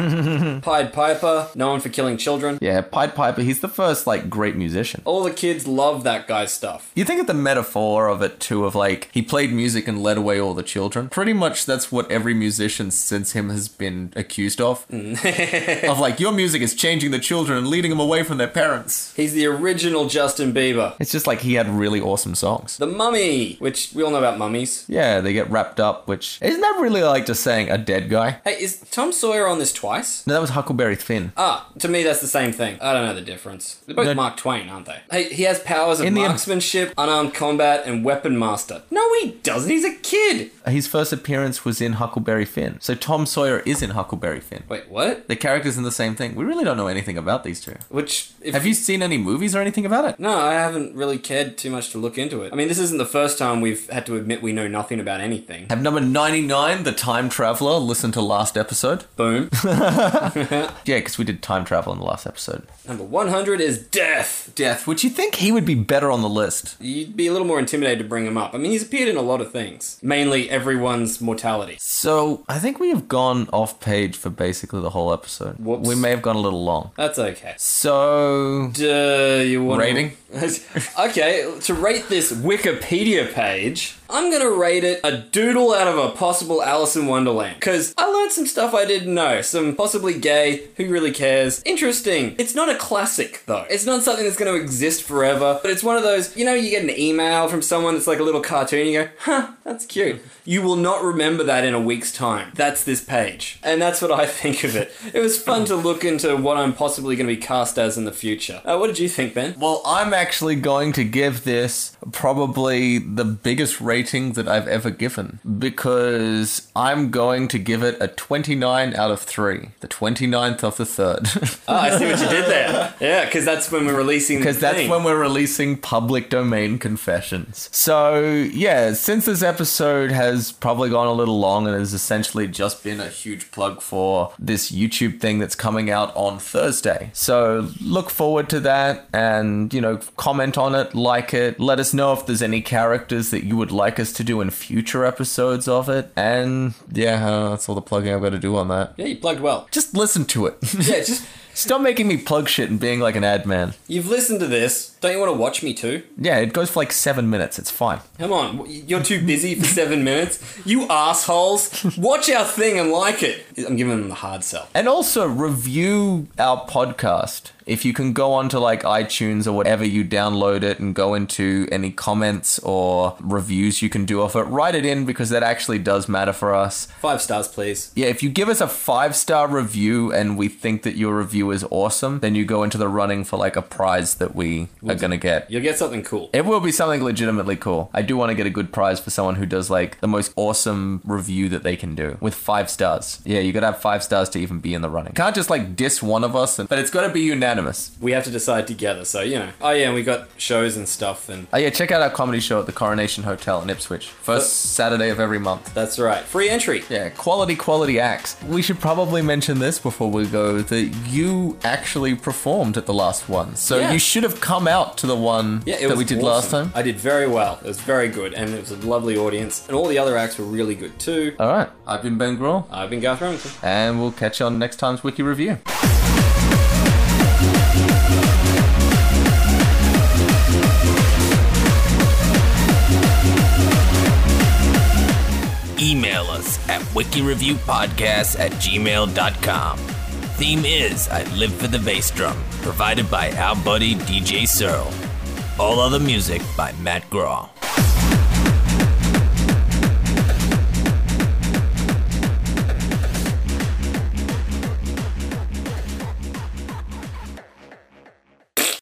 it. Pied Piper, known for killing children. Yeah, Pied Piper, he's the first, like, great musician. All the kids love that guy's stuff. You think of the metaphor of it, too, of, like, he played music and led away all the children? Pretty much that's what every musician since him has been accused of. Of, like, your music is changing the children and leading them away from their parents. He's the original Justin Bieber. It's just like he had really awesome songs. The Mummy, which we all know about mummies. Yeah, they get wrapped up, which... Isn't that really like just saying a dead guy? Hey, is Tom Sawyer on this twice? No, that was Huckleberry Finn. Ah, to me that's the same thing. I don't know the difference. They're both No. Mark Twain, aren't they? Hey, he has powers of In the- marksmanship, unarmed combat, and weapon master. No, he doesn't. He's a kid. His first appearance was in Huckleberry Finn. So Tom Sawyer is in Huckleberry Finn. Wait, what? The characters in the same thing. We really don't know anything about these two. Which, if... Have you seen any movies or anything about it? No, I haven't really cared too much to look into it. I mean, this isn't the first time we've had to admit we know nothing about anything. Have number ninety-nine, The Time Traveler, listen to last episode. Boom. Yeah, because we did time travel in the last episode. Number one hundred is Death. Death. Would you think he would be better on the list? You'd be a little more intimidated to bring him up. I mean, he's appeared in a lot of things. Mainly everyone's mortality. So, I think we have gone off page for basically the whole episode. Whoops. We may have gone a little long. That's okay. So... Duh, you want Rating? Okay, to rate this Wikipedia page, I'm gonna rate it a doodle out of a possible Alice in Wonderland. Because I learned some stuff I didn't know. Some possibly gay, who really cares? Interesting. It's not a classic, though. It's not something that's gonna exist forever, but it's one of those, you know, you get an email from someone that's like a little cartoon, you go, huh, that's cute. You will not remember that in a week's time. That's this page. And that's what I think of it. It was fun to look into what I'm possibly going to be cast as in the future. Uh, what did you think, Ben? Well, I'm actually going to give this probably the biggest rating that I've ever given. Because I'm going to give it a twenty-nine out of three. The twenty-ninth of the third. Oh, I see what you did there. Yeah, because that's when we're releasing the Because that's thing. when we're releasing public domain confessions. So, yeah, since this episode has probably gone a little long and has essentially just been a huge plug for this YouTube thing that's coming out on Thursday. So, look forward to that and, you know, comment on it, like it, let us know if there's any characters that you would like us to do in future episodes of it. And, yeah, uh, that's all the plugging I've got to do on that. Yeah, you plugged well. Just listen to it. Yeah, just... Stop making me plug shit and being like an ad man. You've listened to this. Don't you want to watch me too? Yeah, it goes for like seven minutes. It's fine. Come on, you're too busy for seven minutes? You assholes. Watch our thing and like it. I'm giving them the hard sell. And also review our podcast. If you can go onto like iTunes or whatever, you download it and go into any comments or reviews you can do of it, write it in because that actually does matter for us. Five stars, please. Yeah, if you give us a five-star review and we think that your review is awesome, then you go into the running for like a prize that we are going to get. You'll get something cool. It will be something legitimately cool. I do want to get a good prize for someone who does like the most awesome review that they can do with five stars. Yeah, you got to have five stars to even be in the running. Can't just like diss one of us, and, but it's got to be unanimous. We have to decide together, so, you know. Oh, yeah, and we got shows and stuff, and... Oh yeah, check out our comedy show at the Coronation Hotel in Ipswich. First Saturday of every month. That's right. Free entry. Yeah, quality, quality acts. We should probably mention this before we go, that you actually performed at the last one. So Yeah. you should have come out to the one Yeah, it that was we did awesome. last time. I did very well. It was very good, and it was a lovely audience. And all the other acts were really good, too. All right, I've been Ben Grohl, I've been Garth Remington. and we'll catch you on next time's Wiki Review. Email us at wikireviewpodcast at gmail dot com. Theme is I Live for the Bass Drum, provided by our buddy D J Searle. All other music by Matt Graw.